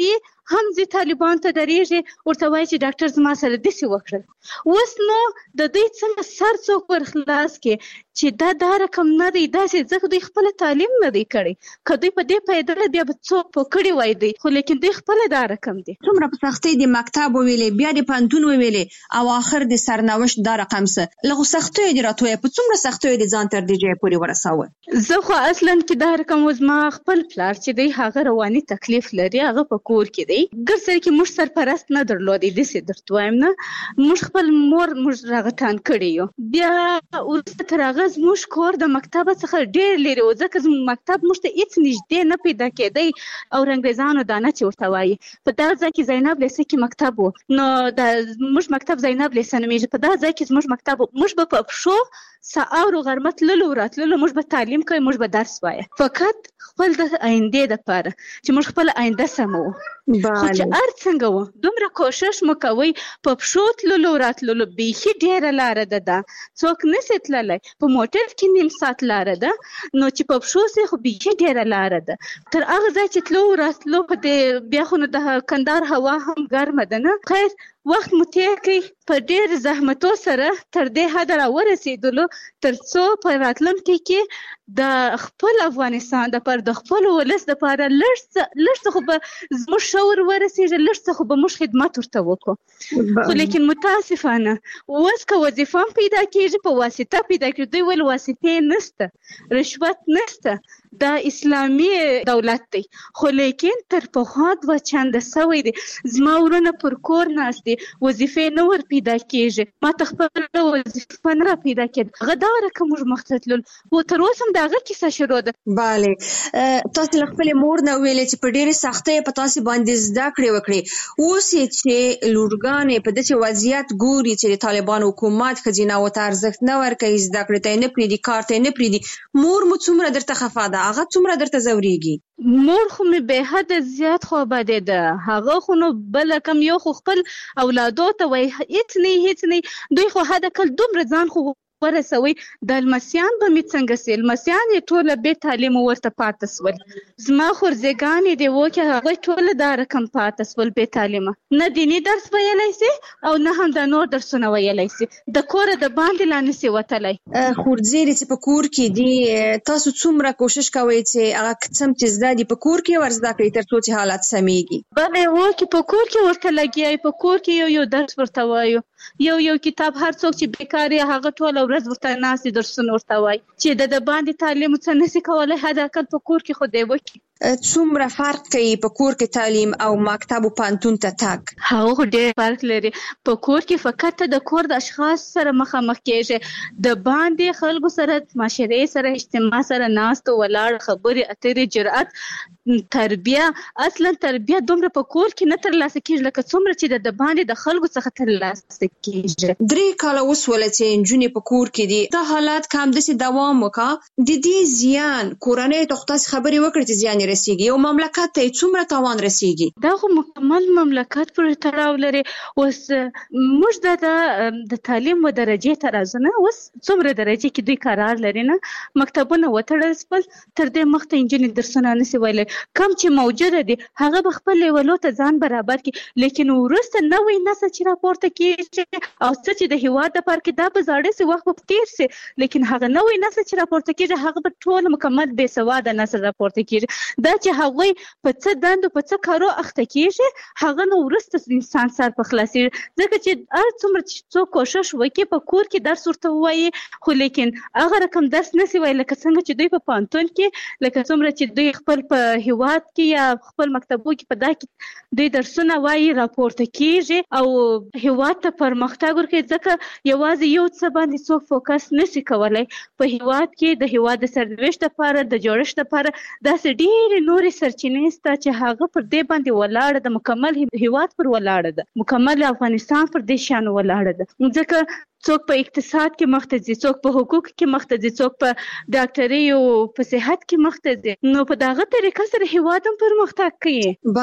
[SPEAKER 16] هم ځي طالبان ته درېږي ورته وایي چې ډاکټر زما سره داسې وکړل. اوس نو د دوی څنګه سر څوک ور خلاص کړي چې دا دا رقم نه دی داسې ځکه دوی خپل تعلیم نه دی کړی. که دوی په دې پیدل بیا به څوک په کړي وای دی خو لیکن دوی خپل دا رقم دی.
[SPEAKER 19] څومره په سختۍ د مکتب وویلې بیا د پوهنتون وویلې او آخر د سرنوشت دا رقم څه له سختیو دې راټوی په څومره سختیو دې ځان تر دې ځایه پورې ورساوه؟
[SPEAKER 16] زه خو اصلا کې دا رقم زما خپل پلار چې دی هغه رواني تکلیف لري هغه په کور کې دی ګر سره کې موږ سرپرست نه درلودی داسې درته وایم نه موږ خپل مور موږ راغټان کړی یو. بیا وروسته تر هغه زموږ کور د مکتب څخه ډېر لرې و ځکه زموږ مکتب موږ ته هېڅ نږدې نه پیدا کېدی او انګریزانو دانه چې ورته وایي. په دغه ځای کې زینب لیسه کې مکتب و نو د موږ مکتب زینب لیسه نومیږي. په دغه ځای کې زموږ مکتب موږ به په پښو ساعت او غرمه تللو راتللو موږ به تعلیم کوي موږ به درس وایه فقط خپل د آیندې دپاره چې موږ خپل آینده سمو. خو چې هر څنګه و دومره کوشش مو کوئ په پښو تللو راتللو بیخي ډېره لاره ده ده څوک نسي تللی په موټر کې نیم ساعت لاره ده نو چې په پښو سي خو بیخي ډېره لاره ده. تر هغه ځای چې تلو راتلو په دې بیا خو نو د کندهار هوا هم ګرمه ده نه خیر وخت مو تېر کړئ په ډېر زحمتو سره تر دې حده راورسېدلو تر څو په راتلونکي کې د خپل افغانستان دپاره د خپل ولس دپاره لږ څه لږ څه خو به زموږ شعور ورسېږي لږ څه خو به موږ خدمت ورته وکړو. خو لیکن متاسفانه اوس که وظیفه هم پیدا کېږي په واسطه پیدا کېږي دوی ویل واسطې نشته رشوت نشته دا اسلامي دولت دی خو لیکن تر پخوا دوه چنده سوی دی. زما ورونه پر کور ناست دي وظیفې نه ور پیدا کېږي ما ته خپله وظیفه نه را پیدا کېده هغه دغه رقم موږ مخته تلل و تر اوسه هم د هغه کیسه شروع ده.
[SPEAKER 19] بله تاسو له خپلې مور نه ویلې چې په ډېرې سختۍ په تاسې باندې زده کړې وکړې اوس یې چې لورګانې په داسې وضعیت ګوري چې د طالبان حکومت ښځیناوو ته ارزښت نه ورکوي زده کړې ته یې نه پرېږدي کار ته یې نه پرېږدي مور مو څومره درته خفه ده هغه څومره درته ځورېږي؟
[SPEAKER 16] مور خو مې به حده زیات خوابدې ده هغه خو نو بله کم یو خو خپل اولادو ته وایي هېڅ نه هېڅ نه دوی خو حده کل دومره ځان خو ورسوي د لمسیان به مې څنګه سي لمسیان یې ټوله بې تعلیمه ورته پاته سول زما خورزېګانې دې وکړې هغوی ټوله دا رقم پاته سول بې تعلیمه نه دیني درس ویلی سي او نه هم د نور درسونه ویلی سي د کوره د باندې لا نسي وتلی.
[SPEAKER 19] خورزېرې چې په کور کې دي تاسو څومره کوشش کوئ چې هغه قسم چې زده دي په کور کې ور زده کړئ تر څو چې حالات سمیږي؟
[SPEAKER 16] بلې وکړي په کور کې ورته لګیا په کور کې یو یو درس ورته وایو یو یو کتاب هر څوک چې بیکار یې هغه ټوله ورځ ورته ناست دي درسونه ورته وایي چې د د باندې تعلیم څه نسي کولی حداقل په کور کې خو دی وکړي.
[SPEAKER 19] څومره فرق کوي په کور کې تعلیم او مکتب او پوهنتون ته تګ؟
[SPEAKER 16] هغه خو ډېر فرق لري په کور کې فقط ته د کور د اشخاص سره مخامخ کېږي د باندې خلکو سره معاشرې سره اجتماع سره ناست ولاړ خبرې اترې جرأت تربیه اصلا تربیه دومره په کور کې نه ترلاسه کېږي لکه څومره چې د باندې د خلکو څخه ترلاسه کېږي.
[SPEAKER 19] درې کاله وسوله چې نجونې په کور کې دي دا حالات که همداسې دوام وکړه د دې زیان کورنۍ ته خو تاسې خبرې وکړې چې زیان رسیږي یو مملکت ته څومره تاوان رسیږي؟
[SPEAKER 16] دا خو مکمل مملکت پورې تړاو لري. اوس موږ د د تعلیم و درجې ته راځو نه اوس څومره درجې کې دوی قرار لري نه مکتبونه وتړل سول تر دې مخته نجونې درسونه نسي ویلی کم چې موجوده دي هغه به خپل لیولو ته ځان برابر کړي لیکن وروسته نوی نسل چې راپورته کېږي او څه چې د هېواد دپاره کې دا به زاړه سي وخت به تېر سي لیکن هغه نوی نسل چې راپورته کېږي هغه به ټول مکمل بې سواده نسل راپورته کېږي. دا چې هغوی په څه دندو په څه کارو اخته کېږي هغه نو وروسته انسان سر په خلاصېږي ځکه چې هر څومره چې څوک کوشش وکړي په کور کې درس ورته ووایي خو لیکن هغه رقم درس نسي ویلی لکه څنګه چې دوی په پوهنتون کې لکه څومره چې دوی خپل په هېواد کې یا خپل مکتبو کې په دا کې دوی درسونه وایي راپورته کېږي او هېواد ته پرمختګ ورکوي ځکه یوازې یو څه باندې څوک فوکس نسي کولی په هېواد کې د هېواد د سرنوشت دپاره د جوړښت دپاره داسې ډېرې نورې سرچینې شته چې هغه پر دې باندې ولاړه ده مکمل هېواد پر ولاړه ده مکمل افغانستان پر دې شان ولاړه ده ځکه څوک په اقتصاد کې مخته ځي څوک په حقوق کې مخته ځي څوک په ډاکټرۍ او په صحت کې مخته ځي نو په دغه طریقه سره هېواد هم پرمختګ کوي.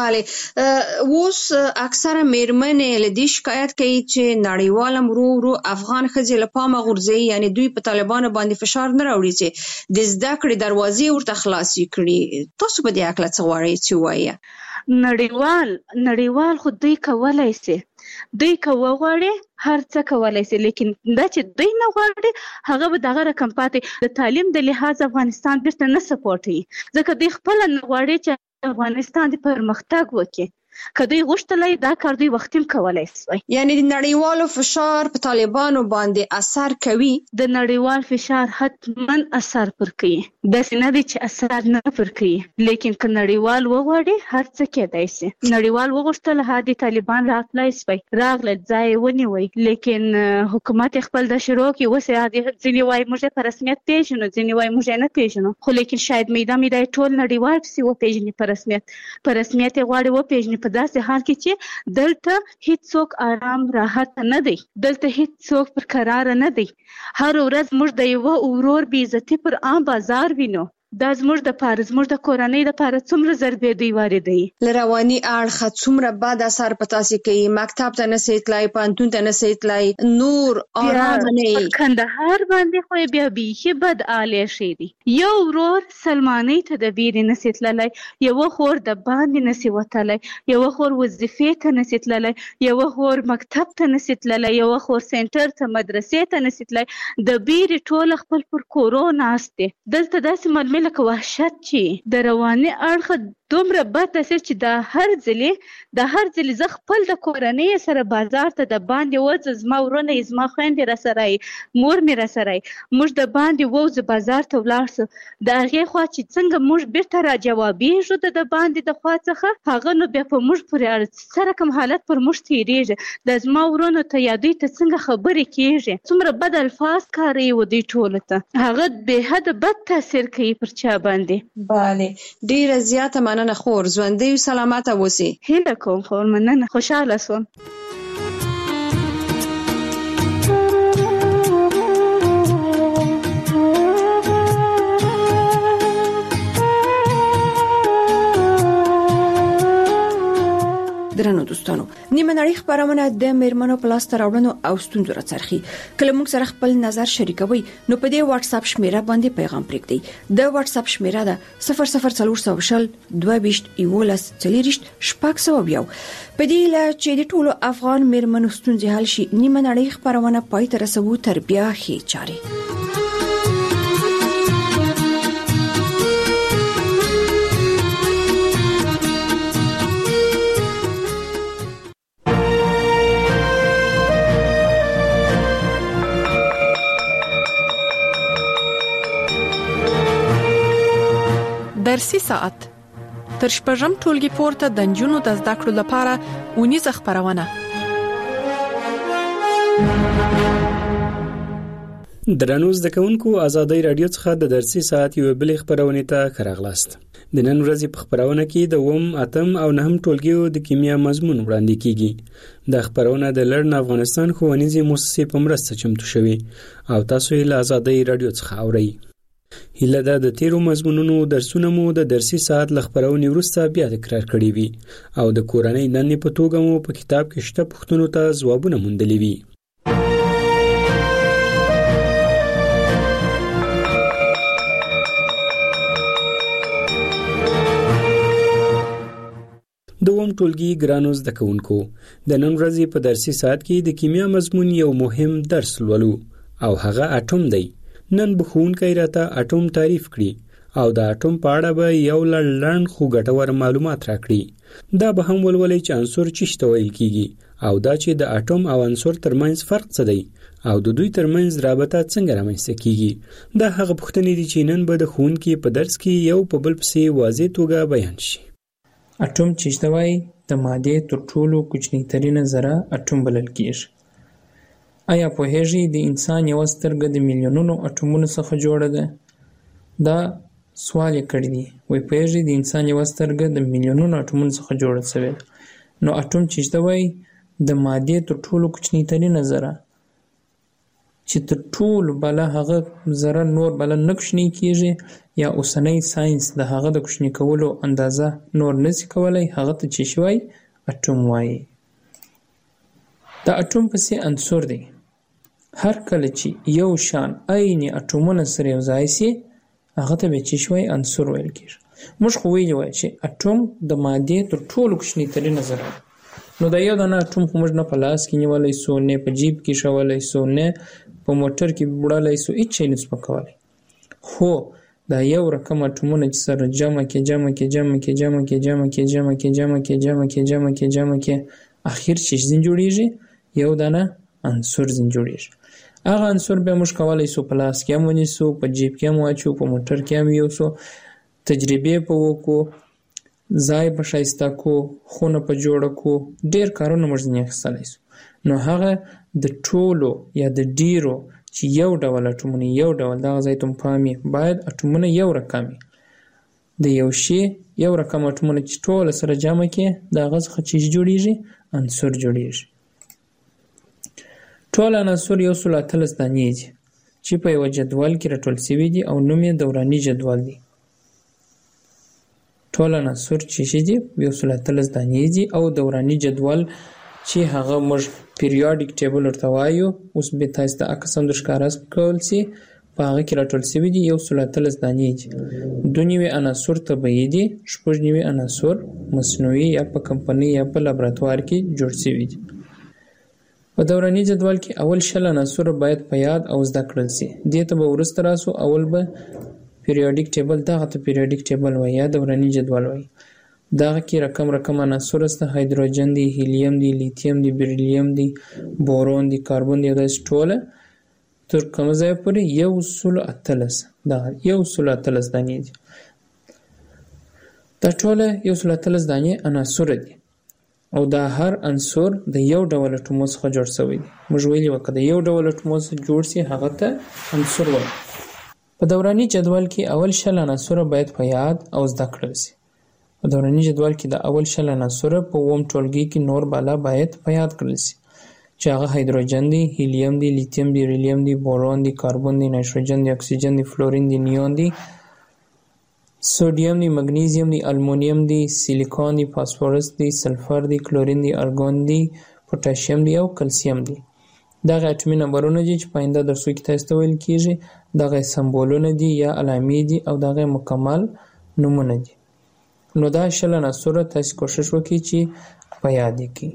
[SPEAKER 19] بله اوس اکثره میرمنې له دې شکایت کوي چې نړیوال هم ورو ورو افغان ښځې له پامه غورځوي یعنې دوی په طالبانو باندې فشار نه راوړي چې د زده کړې دروازې ورته خلاصې کړي. تاسو تاسو په دې اړه څه غواړئ چې ووایئ؟
[SPEAKER 16] نړیوال نړیوال خو دوی کولای شي، دوی که وغواړي هر څه کولای شي، لیکن دا چې دوی نه غواړي هغه به دغه رقم پاتې. د تعلیم د لحاظ افغانستان بیرته نه سپورټوي، ځکه دوی خپله نه غواړي چې افغانستان د پرمختګ وکړي. که دوی غوښتلی دا کار دوی وختي هم کولی شوی.
[SPEAKER 19] یعنی د نړیوالو فشار په طالبانو باندې اثر کوي؟
[SPEAKER 16] د نړیوال فشار حتما اثر پر کوي، داسې نه دی چې اثر نه پر کوي، لیکن که نړیوال وغواړي هر څه کېدای شي. نړیوال وغوښتل هادي طالبان راتلی شوی، راغله ځای یې ونیوی، لیکن حکومت خپل د شروع کې اوس ځینې وایي موږ یې په رسمیت پېژنو، ځینې وایي موږ یې نه پېژنو، خو لیکن شاید میده میده یې ټول نړیوال پسې وپېژني، په رسمیت په رسمیت یې غواړي وپېژني، په داسې حال کې چې دلته هیڅوک آرام راحت نه دی، دلته هیڅوک پر قرار نه دی. هر ورځ موږ د یوه ورور بې عزتي پر عام بازار وینو. دا زموږ د پاره زموږ د کورنۍ د پاره څومره ضربې دوی واردوي.
[SPEAKER 19] له رواني اړخه څومره بد اثر په تاسې کوي؟ مکتب ته نسئ تلای، پوهنتون ته نسئ تلای، نور آرام نه یې.
[SPEAKER 16] کندهار باندې خو یې بیا بیخي بد حال ایښی دی. یو ورور سلمانۍ ته د بیرې نسي تللی، یوه خور د باندې نسي وتلی، یوه خور وظیفې ته نسي تللی، یوه خور مکتب ته نسي تللی، یوه خور سنټر ته مدرسې ته نسي تللی، د بیرې ټوله خپل پر کورو ناست دی. دلته داسې ململ لکه وحشت چې د رواني اړخه دومره بد تاثیر چې د هر ځلې د هر ځلې زه خپل د کورنۍ سره بازار ته د باندې وځم، زما ورونه یې زما خویندې راسره یې، مور مې راسره یې، موږ د باندې ووځو بازار ته ولاړ سو، د هغې خوا چې څنګه موږ بیرته را جوابېږو د د باندې د خوا څخه، هغه نو بیا په موږ پورې اړه څه رقم حالت پر موږ تېرېږي. د زما ورونو ته یا دوی ته څنګه خبرې کېږي، څومره بد الفاظ کاروي و دوی ټولو ته، هغه بې حده بد تاثیر کوي پر چا باندې.
[SPEAKER 19] بله ډیره زیاته مننه خور، ژوندۍ او سلامته اوسئ.
[SPEAKER 16] هیله کوم خور، مننه، خوشحاله شوم.
[SPEAKER 15] درنو دوستانو، نیمه نړۍ خبرونه د میرمنو په لاسته راوړنو او ستونزو راڅرخي. کله موږ سره خپل نظر شریکوي نو په دې واتس اپ شمیره باندې پیغام پرېږدئ. د واتس اپ شمیره ده صفر صفر څلور سوه شل دوه ویشت یولس څلېرویشت شپږ سوه یو. په دې هیله چې د ټولو افغان میرمنو ستونزې حل شي، نیمه نړۍ خبرونه پای ته رسوو تر بیا ښې چارې.
[SPEAKER 20] درسي ساعت تر شپږم ټولګي پورته د نجونو د زده کړو لپاره اونیزه خبرونه.
[SPEAKER 21] درنو زده کوونکو، ازادي رادیو څخه د درسي ساعت یو بل خبرونه ته راغلاست. د نن ورځې په خبرونه کې د اوم، اتم او نهم ټولګیو د کیمیا مضمون وړاندې کیږي. د خبرونه د لړن افغانستان ښوونیزې مؤسسې په مرسته چمتو شوی او تاسو یې له ازادي رادیو څخه اورئ. هیله ده د تیرو مضمونونو درسونه مو د درسي ساعت له خبرونې وروسته بیا تکرار کړي وي او د کورنۍ دندې په توګه مو په کتاب کې شته پوښتنو ته ځوابونه موندلي وي. دوم ټولګي ګرانو زده کوونکو، د نن ورځې په درسي ساعت کې د کیمیا مضمون یو مهم درس لولو او هغه اټوم دی. نن به ښوونکی راته اټوم تعریف کړي او د اټوم په اړه به یو لړ خو ګټور معلومات راکړي. دا به هم ولولئ چې عنصر څه ته ویل کیږي او دا چې د اټوم او عنصر ترمنځ فرق څه دی او د دوی ترمنځ رابطه څنګه رامنځته کیږي. دا هغه پوښتنې دي چې نن به د ښوونکي په درس کې یو په بل پسې واضح توګه بیان شي.
[SPEAKER 22] اټوم چې ته وایي د مادې تر ټولو کوچنی ترینه ذره اټوم بلل کیږي. آیا پوهیږئ د انسان یو سترګه د میلیونونو اټومونو څخه جوړه ده؟ دا سوال یې کړی دی، وایي پوهیږئ د انسان یو سترګه د میلیونونو اټومونو څخه جوړه شوې ده. نو اټوم چې ته وایي د مادې تر ټولو کوچنی ترینه ذره چې تر ټولو بله هغه ذره نور بله نه کوچنی کیږي یا اوسنی ساینس د هغه د کوچنی کولو اندازه نور نشي کولی، هغه ته چې شي وایي اټوم وایي. د اټوم پسې عنصر دی. هر کله چې یو شان عین اټومونه سره یو ځای شي هغه ته به چې شوی عنصر ویل کېږي. موږ خو ویلي وای چې اټوم د مادې تر ټولو کوچنی ترینه ذره ده. نو دا یو دانه اټوم خو موږ نه په لاس کې نیولی سو، نه په جیب کې شولی سو، نه په موټر کې وړلی سو، هېڅ شی نسو پکولی. خو دا یو رقم اټومونه چې سره جمع کې جمع کې جمع کې جمع کې جمع کې جمع کې جمع کې جمع کې جمع کې جمع کې اخر چې ځین جوړیږي یو دانه عنصر ځین جوړیږي. هغه عنصر بیا موږ کولی سو په لاس کې هم ونیسو، په جیب کې هم واچو، په موټر کې هم یوسو، تجربې په وکړو، ځای په ښایسته کو، خونه په جوړه کو، ډېر کارونه موږ ځینې اخیستلی سو. نو هغه د ټولو یا د ډېرو چې یو ډول اټومونه یو ډول دغه ځای ته پام وي، باید اټومونه یو رقم وي. د یو شي یو رقم اټومونه چې ټوله سره جمع کړې د هغه څخه چې جوړیږي عنصر جوړیږي. ټول عناصر یو سل اتلس دانې دي چې په یوه جدول کې راټول شوي دي او نوم یې دوراني جدول دی. ټول عناصر چې شي دي یو سل اتلس دانې دي او دوراني جدول چې هغه موږ پیریاډیک ټیبل ورته وایو، اوس به تاسو ته عکس هم درښکاره کول سي، په هغه کې راټول شوي دي یو سل اتلس دانې دي. دوه نوي عناصر طبیعي دي، شپږ نوي عناصر مصنوعي یا په کمپنۍ یا په لابراتوار کې جوړ شوي دي. په دوراني جدول کې اول شل عناصر باید په یاد او زده کړل سي. دې ته به وروسته راسو. اول به پیریاډیک ټیبل، دغه ته پیریاډیک ټیبل وایي یا دوراني جدول وایي. دغه کې رقم رقم عناصر سته، هایدروجن دی، هیلیم دی، لیتیم دی، بیریلیم دی، بورون دی، کاربن دی، او داسې ټوله تر کومه ځایه پورې یو سل اتلس دغه یو سل اتلس دانې دي. دا ټوله یو سل اتلس دانې عناصر دي او دا هر عنصر د یو ډول اټومو څخه جوړ شوی دی. موږ ویلي وو که د یو ډول اټومو څخه جوړ سي هغه ته عنصر وایي. په دوراني جدول کې اول شل عناصر باید په یاد او زده کړل سي. په دوراني جدول کې د اول شل عناصر په اووم ټولګي کې نور بالا باید په یاد کړل سي چې هغه هایدروجن دی، هیلیم دی، لیتیم دی، بیریلیم دی، بورون دی، کاربن دی، نایتروجن دی، اکسیجن دی، فلورین دی، نیون دی، سوډیم دی، مګنیزیم دی، المونیم دی، سیلیکون دی، فاسفورس دی، سلفر دی، کلورین دی، ارګون دی، پوتاشیم دی او کلسیم دی. دغه اټومي نمبرونه دي چې په آینده درسو کې تاسو ته ویل کېږي. دغه سمبولونه دي یا علامې دي او دغه مکمل نومونه دي. نو دا شل عناصر تاسو کوشش وکړئ چې په یاد کړئ.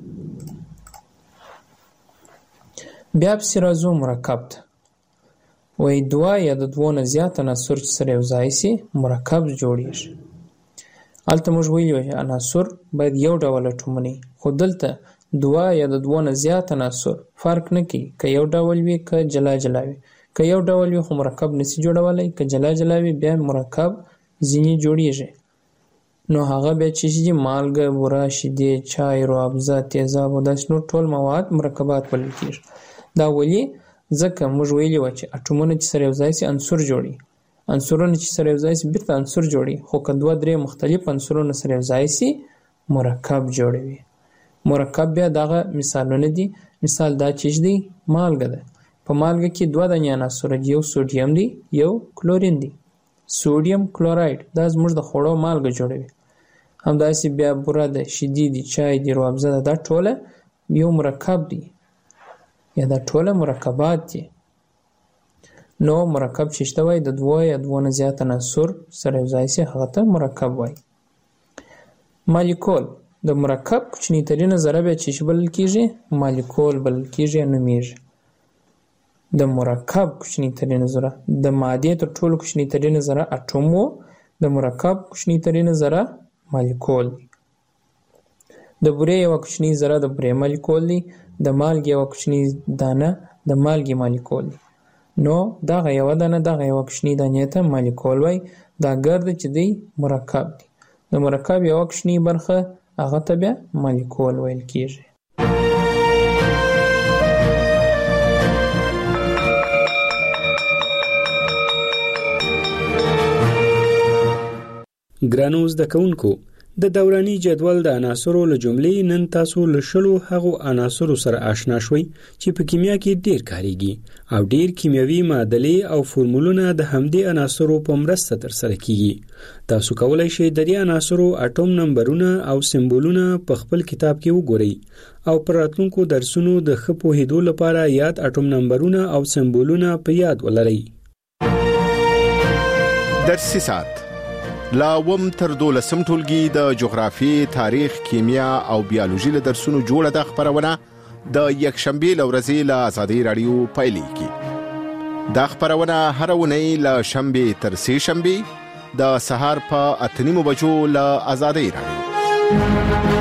[SPEAKER 22] بیا پسې راځو مرکب ته. وایي دوه یا د دوو نه زیات عناصر چې سره یو ځای سي مرکب جوړیږي. هلته موږ ویلي وو چې عناصر باید یو ډول اټومونه وي، خو دلته دوه یا د دوه نه زیات عناصر فرق نه کوي که یو ډول وي که جلا جلا وي. که یو ډول وي خو مرکب نشي جوړولی، که جلا جلا وي بیا مرکب ځینې جوړیږي. نو هغه بیا چې دي مالګه، بوره، شیدې، چای، روابزه، تیزاب او داسې نور ټول مواد مرکبات بلل کېږي. دا ولې؟ ځکه موږ ویلي وو چې اټومونه چې سره یو ځای سي عنصر جوړي، عنصرونه چې سره یو ځای سي بیرته عنصر جوړي، خو که دوه درې مختلف عنصرونه سره یو ځای سي مرکب جوړوي. مرکب بیا دغه مثالونه دي. مثال دا چې دی مالګه ده. په مالګه کې دوه دانې عناصر دي، یو سوډیم دی یو کلورین دی. سوډیم کلوراید دا زموږ د خوړو مالګه جوړوي. همداسې بیا بوره ده، شیدې دي، چای دی، روابزه ده، دا ټوله یو مرکب دی یا دا ټوله مرکبات دي. نو مرکب چې شته وایي د دوه یا دوه نه زیات عناصر سره یو ځای سي هغه ته مرکب وایي. مالیکول د مرکب کوچنی ترینه ذره بیا چې بلل کېږي مالیکول بلل کېږي یا نومیږي. د مرکب کوچنی ترینه ذره د مادې تر ټولو کوچنی ترینه ذره اټوم و، د مرکب کوچنی ترینه ذره مالیکول دی. د بورې یوه کوچنۍ ذره د بورې مالیکول دی، د مالګې یوه کوچنۍ دانه د مالګې مالیکول دی. نو دغه یوه دانه دغه یوه کوچنۍ دانې ته مالیکول وایي. دا ګرد چې دی مرکب دی. د مرکب یوه کوچنۍ برخه هغه ته بیا مالیکول ویل کېږي.
[SPEAKER 21] ګرانو زده کوونکو، د دوراني جدول د عناصرو له جملې نن تاسو له شلو هغو عناصرو سره آشنا شوي چې په کیمیا کې ډیر کاریږي او ډیر کیمیاوي معادلې او فورمولونه د همدې عناصرو په مرسته ترسره کیږي. تاسو کولای شئ د دې عناصرو اټوم نمبرونه او سمبولونه په خپل کتاب کې وګورئ او پر راتلونکو درسونو د ښه پوهېدو لپاره یاد اټوم نمبرونه او سمبولونه په یاد ولرئ.
[SPEAKER 2] درسي ساعت لا وم تر دولسم ټولګي د جغرافي، تاریخ، کیمیا او بیولوژي له درسونو جوړه د خبرونه د یکشنبه لورځي له آزادۍ رادیو پیلېږي. دا خبرونه هر ونی له شنبه تر سه شنبه د سهار په اتنیمو بجو له آزادۍ رادیو.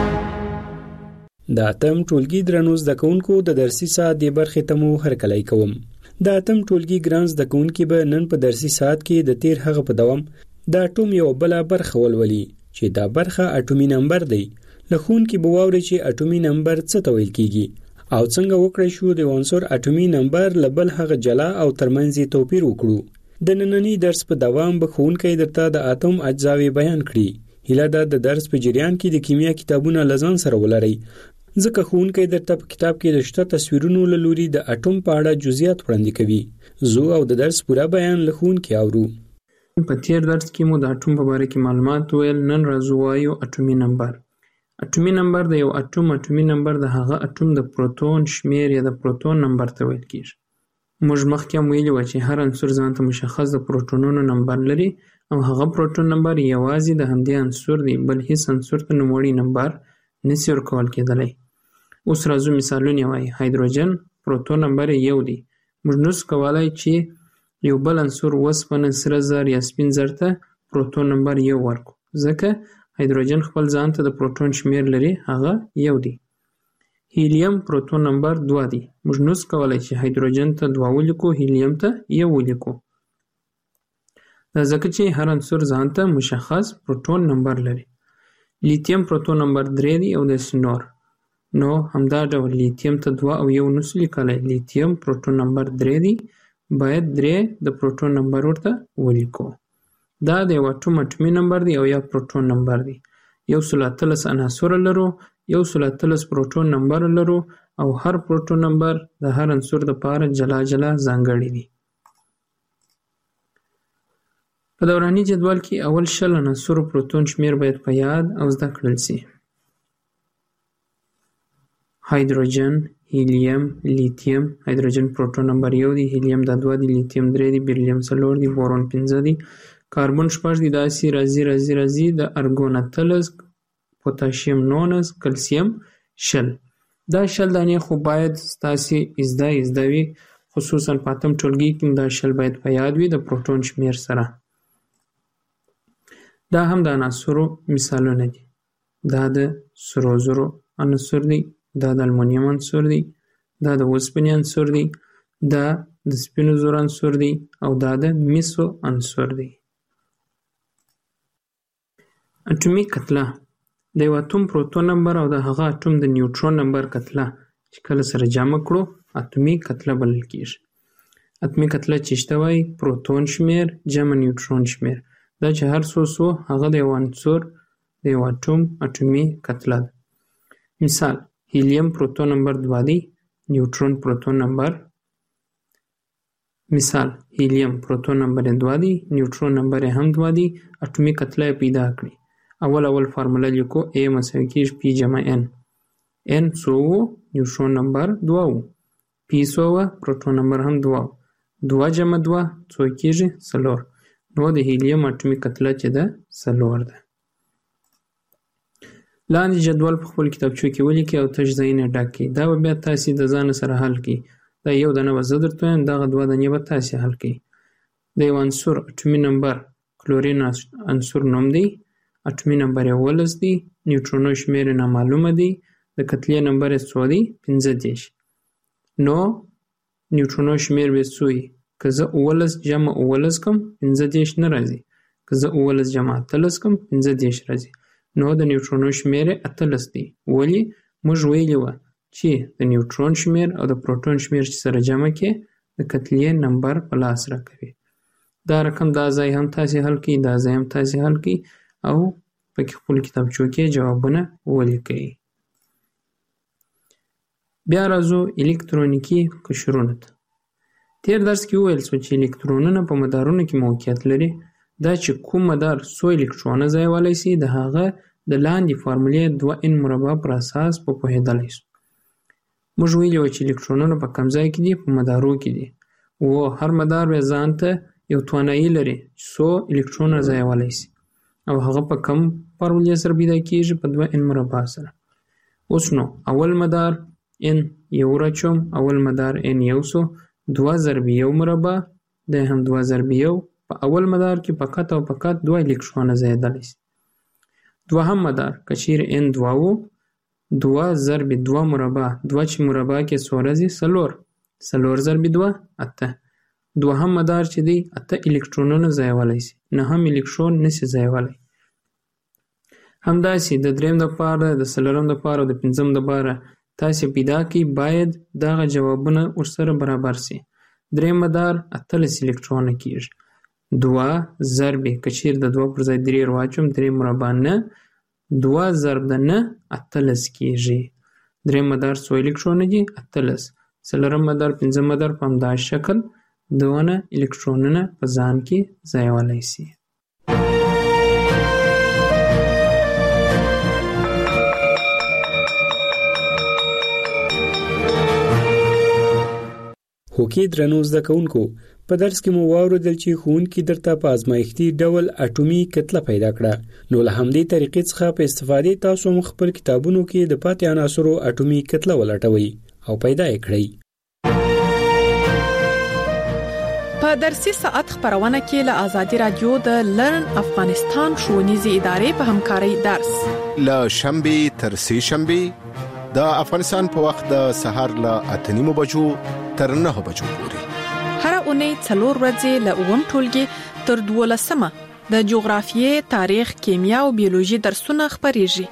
[SPEAKER 21] د اتم ټولګي درنو زده کوونکو د درسي ساعت د برخې ته مو هرکلی کوم. د اتم ټولګي ګران زده کوونکي به نن په درسي ساعت کې د تیر هغه په دوام د اټوم یو بل برخه ولولي چې دا برخه اټومي نمبر دی. لخون کې به واوري چې اټومي نمبر څه ته ویل کیږي او څنګه وکړای شو د عنصر اټومي نمبر لبل هغه جلا او ترمنځ توپیر وکړو. د نننی درس په دوام به ښوونکی درته د اتوم اجزاوي بیان کړي. هیله ده د درس په جریان کې د کیمیا کتابونه لزان سره ولرئ، ځکه ښوونکی درته په کتاب کې د شته تصویرونو له لوري د اټوم په اړه جزئیات وړاندې کوي. زه او د درس پوره بیان له ښوونکي اورو.
[SPEAKER 22] په تیر درس کې مو د اټوم په باره کې معلومات ویل. نن راځو وایو اټومي نمبر. اټومي نمبر د یو اټوم اټومي نمبر د هغه اټوم د پروتون شمیر یا د پروتون نمبر ته ویل کیږي. موږ مخکې هم ویلي و چې هر عنصر ځان ته مشخص د پروتونونو نمبر لري او هغه پروتون نمبر یوازې د همدې عنصر دی، بل هیڅ عنصر ته نوموړی نمبر نشي ورکول کېدلی. اوس راځو مثالونه وایي. هایدروجن پروتون نمبر یو دی. موږ نشو کولای چې یو بل عنصر وسپنه، سره زر یا سپین زر ته پروتون نمبر یو ورکو، ځکه هایدروجن خپل ځان ته د پروتون شمیر لري، هغه یو دی. هیلیم پروتون نمبر دوه دی. موږ نشو کولای چې هایدروجن ته دوه ولیکو، هیلیم ته یو ولیکو، دا ځکه چې هر عنصر ځان ته مشخص پروتون نمبر لري. لیتیم پروتون نمبر درې دی او داسې نور. نو همدا ډول لیتیم ته دوه او یو نشو لیکلی. لیتیم پروتون نمبر درې دی، باید درې د پروتون نمبر ورته ولیکو. دا د یو اټوم اټومي نمبر دی او یا پروتون نمبر دی. یو سل اتلس عناصر لرو، یو سل اتلس پروتون نمبر لرو او هر پروتون نمبر د هر عنصر لپاره جلا جلا ځانګړی دی. په دوراني جدول کې اول شل عناصرو پروتون شمیر باید په یاد او زده کړل سي. هایدروجن، هیلیم، لیتیم. هایدروجن پروتون نمبر یو دی، هیلیم دا دوه دی، لیتیم درې دی، بیریلیم څلور دی، بورون پنځه دی، کاربن شپږ دی، داسې راځي راځي راځي د ارګون اتلس، پوتاشیم نولس، کلسیم شل. دا شل دانې خو باید ستاسې زده زده وي، خصوصا په اتم ټولګي کې دا شل باید په یاد وي د پروتون شمیر سره. دا هم د عناصرو مثالونه دي. دا د سرو زرو عنصر دی، دا د المونیم عنصر دی، دا د اوسپنې عنصر دی، دا د سپینو زرو عنصر دی او دا د مسو عنصر دی. اټومي کتله د یو اټوم پروتون نمبر او د هغه اټوم د نیوټرون نمبر کتله چې کله سره جمع کړو اټومي کتله بلل کیږي. اټومي کتله چې شته وایي پروتون شمیر جمع نیوټرون شمیر. دا چې هر څو څو هغه د یو عنصر د یو اټوم اټومي کتله ده. مثال هیلیم پروتون نمبر دوه دی، نیوټرون پروتون نمبر. مثال هیلیم پروتون نمبر دوه دی، نیوټرون نمبر هم دوه دی، اټومي کتله پیدا کړي. اول اول فارموله لیکو A مساوي کیږي P جمع N. N څو و؟ نیوټرون نمبر دوه و. P څو و؟ پروتون نمبر هم دوه و. دوه جمع دوه څو کیږي؟ څلور. نو د هیلیم اټومي کتله چې ده څلور ده. لاندې جدول په خپل کتابچو کې ولیکئ او تش ځایونه ډک کړئ. دا به بیا تاسې د ځان سره حل کړئ. دا یو دانه به زه درته وایم، دغه دوه دانې به تاسې حل کړئ. د یو عنصر اټومي نمبر کلورین عنصر نوم دی، اټومي نمبر یې اوولس دی، نیوټرونو شمیر یې نامعلومه دی، د کتلې نمبر یې څو دی؟ پنځه دېرش. نو نیوټرونو شمیر به څو وي؟ که زه اوولس جمع اوولس کړم پنځه دېرش نه راځي، که زه اوولس جمع اتلس کړم پنځه دېرش راځي. نو د نیوټرونو شمیر یې اتلس دی. ولې؟ موږ ویلي وه چې د نیوټرون شمیر او د پروتون شمیر چې سره جمع کړې د کتلې نمبر په لاس راکوي. دا رقم دا ځای هم تاسې حل کړئ، دا ځای هم تاسې حل کړئ او پکې خپل کتابچو کې جوابونه ولیکئ. بیا راځو الکترونیکي قشرونو ته. تیر درس کې وویل شو چې الکترونونه په مدارونو کې موقعیت لري. دا چې کوم مدار څو الکترونه ځایولی شي د هغه د لاندې فارمولې دوه ان مربع پر اساس په پوهېدلی شو. موږ ویلي وو چې الکترونونه په کوم ځای کې دي؟ په مدارو کې دي. و هر مدار بیا ځان ته یو توانایي لري چې څو الکترونه ځایولی شي. او هغه په کم فارمولې سره پیدا کیږي؟ په دوه ان مربع سره. اوس نو اول مدار ان یو راچوم، اول مدار ان یو سو، دوه ضرب یو مربع د هم دوه ضرب یو، په اول مدار کې فقط او فقط دوه الکترونه زیاتدلی شي. دوهم مدار کچیر ان دوه وو، دوه ضرب دوه مربع، دوه چې مربع کې څو راځي؟ څلور، څلور ضرب دوه اته. دوهم مدار چې دی اته الکترونونه ځایولی شي، نه هم الکترون نشي ځایولی. همداسې د دریم دپاره، د څلورم دپاره او د پنځم دپاره تاسې پیدا کړئ، باید دغه جوابونه ورسره برابر شي. دریم مدار اتلس الکترونه کېږي. دوه ضرب که چیرې د دوه پر ځای درې واچوم، درې مربع نه، دوه ضرب د نه اتلس کېږي. دریم مدار څو الکترونه دي؟ اتلس. څلورم مدار، پنځم مدار په همدا شکل دونه الکترونونه په ځان کې ځایولی شي.
[SPEAKER 21] هوکې درنو زده کوونکو، په درس کې مو واورېدل چې ښوونکي درته په ازمایښتي ډول اټومي کتله پیدا کړه. نو له همدې طریقې څخه په استفادې تاسو هم خپل کتابونو کې د پاتې عناصرو اټومي کتله ولټوئ او پیدا یې کړئ.
[SPEAKER 20] په درسي ساعت خبرونه کې له آزادي رادیو د لرن افغانستان ښوونیزې ادارې په همکارۍ درس
[SPEAKER 2] له شنبې تر سه شنبې د افغانستان په وخت د سهار له اته نیمو بجو تر نهه بجو پورې.
[SPEAKER 20] هر اونۍ څلور ورځې له اووم ټولګي تر دولسمه د جغرافیې، تاریخ، کیمیا او بیولوژي درسونه خبرېږي.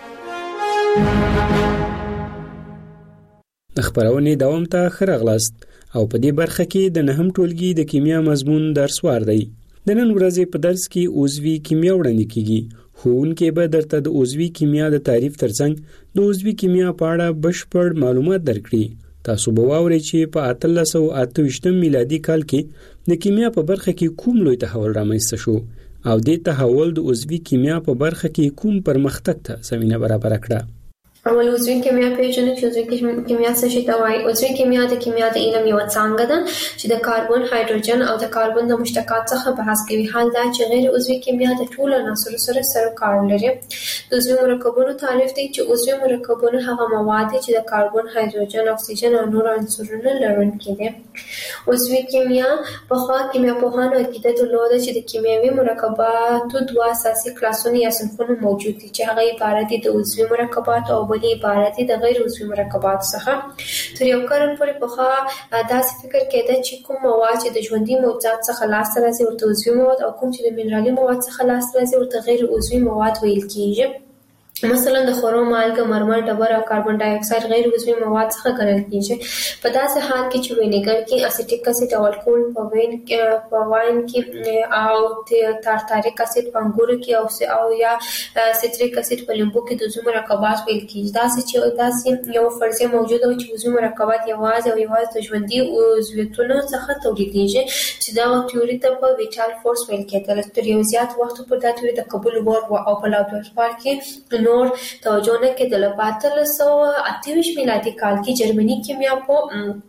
[SPEAKER 21] د خبرونې دوام ته ښه راغلاست او په دې برخه کې د نهم ټولګي د کیمیا مضمون درس وار دی. د نن ورځې په درس کې عضوي کیمیا وړاندې کیږي. ښوونکی به درته د عضوي کیمیا د تعریف ترڅنګ د عضوي کیمیا په اړه بشپړ معلومات درکړي. تاسو به واورئ چې په اتلس سوه اته ویشتم میلادي کال کې د کیمیا په برخه کې کوم لوی تحول رامنځته شو او دې تحول د عضوي کیمیا په برخه کې کوم پرمختګ ته زمینه برابر کړه.
[SPEAKER 3] اول عضوي کیمیا پیژنو چې عضوي کیمیا څه شي ته وایي. عضوي کیمیا د کیمیا د علم یو څانګه ده چې د کاربن، هایدروجن او د کاربن د مشتقات څخه بحث کوي. حال دا چې غیر عضوي کیمیا د ټولو عناصرو سره سره کار لري. د عضوي مرکبونو تعریف دی چې عضوي مرکبونه هغه مواد دي چې د کاربن، هایدروجن، اکسیجن او نور عنصرونه لرونکي دي. عضوي کیمیا پخوا کیمیاپوهانو عقیده درلوده چې د کیمیاوي مرکباتو دوه اساسي کلاسونه یا صنفونه موجود دي چې هغه عبارت دي د عضوي مرکباتو او بلې عبارت دي د غیر عضوي مرکباتو څخه. تر یو قرن پورې پخوا داسې فکر کېده چې کوم مواد چې د ژوندي موجودات څخه لاسته راځي ورته عضوي مواد او کوم چې د منرالي مواد څخه لاسته راځي ورته غیر عضوي مواد ویل کېږي. مثلا د خورو مالګه، مرمر، ډبر او کاربن ډای اکساید غیر عضوي مواد څخه ګڼل کېږي. په داسې حال کې چې وینیګر کې اسیټیک اسید او الکول په وین په واین کې او تارتاریک اسید په انګورو کې او او یا سیتریک اسید په لیمبو کې د عضوي مرکبات ویل کېږي. داسې چې داسې یو فرضیه موجوده و چې عضوي مرکبات یوازې او یوازې د ژوندي عضویتونو څخه تولیدېږي چې دا تیوري ته په ویټال فورس ویل کېدل. تر یو زیات وخت پورې دا تیوري د قبول وړ و او په لابراتوار کې نور توجه نه کېدله. په اتلس سوه اته ویشت میلادي کال کې جرمني کیمیاپوه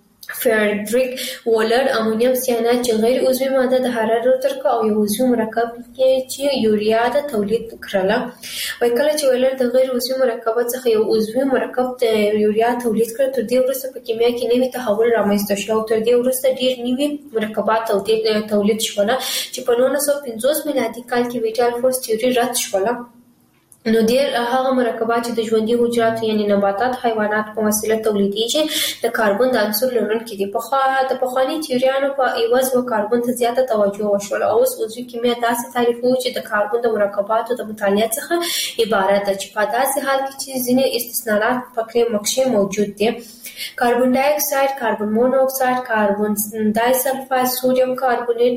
[SPEAKER 3] فریدریک وولر امونیم سیانات چې غیر عضوي ماده د حرارت ترکه او یو عضوي مرکب کې چې یوریا د تولید کړله. وای کله چې وولر د غیر عضوي مرکبات څخه یو عضوي مرکب د یوریا تولید کړ، تر دې وروسته په کیمیا کې نوی تحول رامنځته شو او تر دې وروسته ډیر نوي مرکبات تولید شول چې په نولس سوه پنځوس میلادي کال کې ویټال فورس تیوري رد شول. نو ډیر هغه مرکبات چې د ژوندي حجراتو یعنی نباتات، حیوانات په وسیله تولیدېږي د کاربن د عنصر لرونکي دي. پخوا د پخواني تیوریانو په عوض و کاربن ته زیاته توجه وشول او اوس عضوي کیمیا داسې تعریفوي چې د کاربن د مرکباتو د مطالعه څخه عبارت ده چې په داسې حال کې چې ځینې استثناءات پکې مکشې موجود دي. کاربن ډای اکساید، کاربن مونو اکساید، کاربن ډای سلفاید، سوډیم کاربونیټ،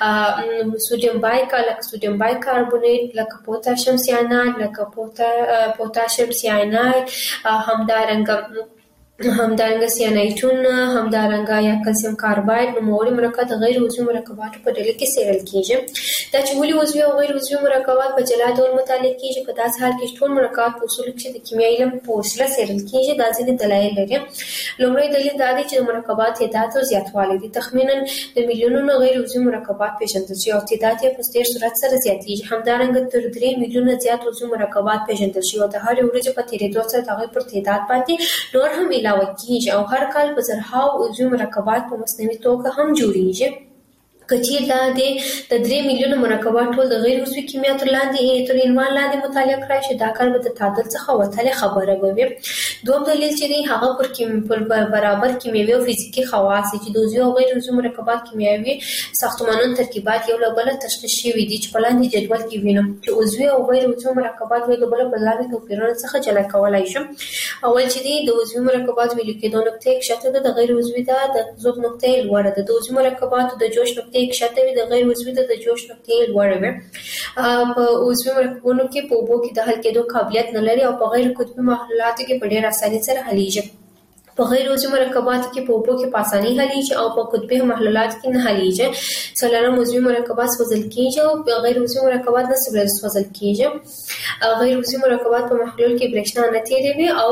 [SPEAKER 3] سوډیم بایکاربونیټ، سوډیم بایکاربونیټ لکه پوتاشیم سیاناید، لکه پوتاشیم سیاناید، همدارنګه همدارنګه سیانایټون، همدارنګه یا کلسیم کارباید نوموړي مرکبات د غیر عضوي مرکباتو په ډله کې څېړل کیږي. دا چې ولې عضوي او غیر عضوي مرکبات په جلا ډول مطالعه کیږي، په داسې حال کې ټول مرکبات په اصولو کې د کیمیاوي علم په وسیله څېړل کیږي. دا ځینې دلایل لري. لومړی دلیل دا دی چې د مرکبات تعداد او زیاتوالی دي. تخمینا د میلیونونو غیر عضوي مرکبات پیژندل شوي او تعداد یې په ډېر سرعت سره زیاتېږي. همدارنګه تر درې میلیونه زیات عضوي مرکبات پیژندل شوي او د هرې ورځې په تېرېدو سره د هغوی پر تعداد باندې نور هم علاوه کیږي او هر کال په زرهاو عضوي مرکبات په مصنوعي توګه هم جوړیږي. کچیر دا د درې میلیونه مرکبات ټول د غیر عضوي کیمیا تر لاندې تر عنوان لاندې مطالعه کړای شي، دا کار به د تعادل څخه وتلې خبره به وي. دوم دلیل چې دی هغه پر کیم پر برابر کیمیاوي او فزیکي خواص چې د عضوي او غیر عضوي مرکبات کیمیاوي ساختمانونو ترکیبات یو له بله تشخیص شوي دي چې په لاندې جدول کې وینم چې عضوي او غیر عضوي مرکبات یو له بله په لاندې توپیرونو څخه جلا کولای شم. اول چې دی د عضوي مرکبات ویلو کېدو نقطه یې ښکته ده، د غیر عضوي ده د ذوب نقطه یې لوړه ده. د عضوي مرکباتو د جوش نقطه یې ښکته وي، د غیر عضوي ده د جوش نقطه یې لوړه وي. په عضوي مرکبونو کې په اوبو کې د حل کېدو قابلیت نه لري او په غیر قطبي محلولاتو کې په ډېره اسانۍ سره حلیږي. په غیر عضوي مرکباتو کې په اوبو کې په اسانۍ حلیږي او په قطبي محلولاتو کې نه حلیږي. څلورم عضوي مرکبات سوځل کېږي او په غیر عضوي مرکبات نه سوځل کېږي. غیر عضوي مرکبات په محلول کې برېښنا نه تیروي او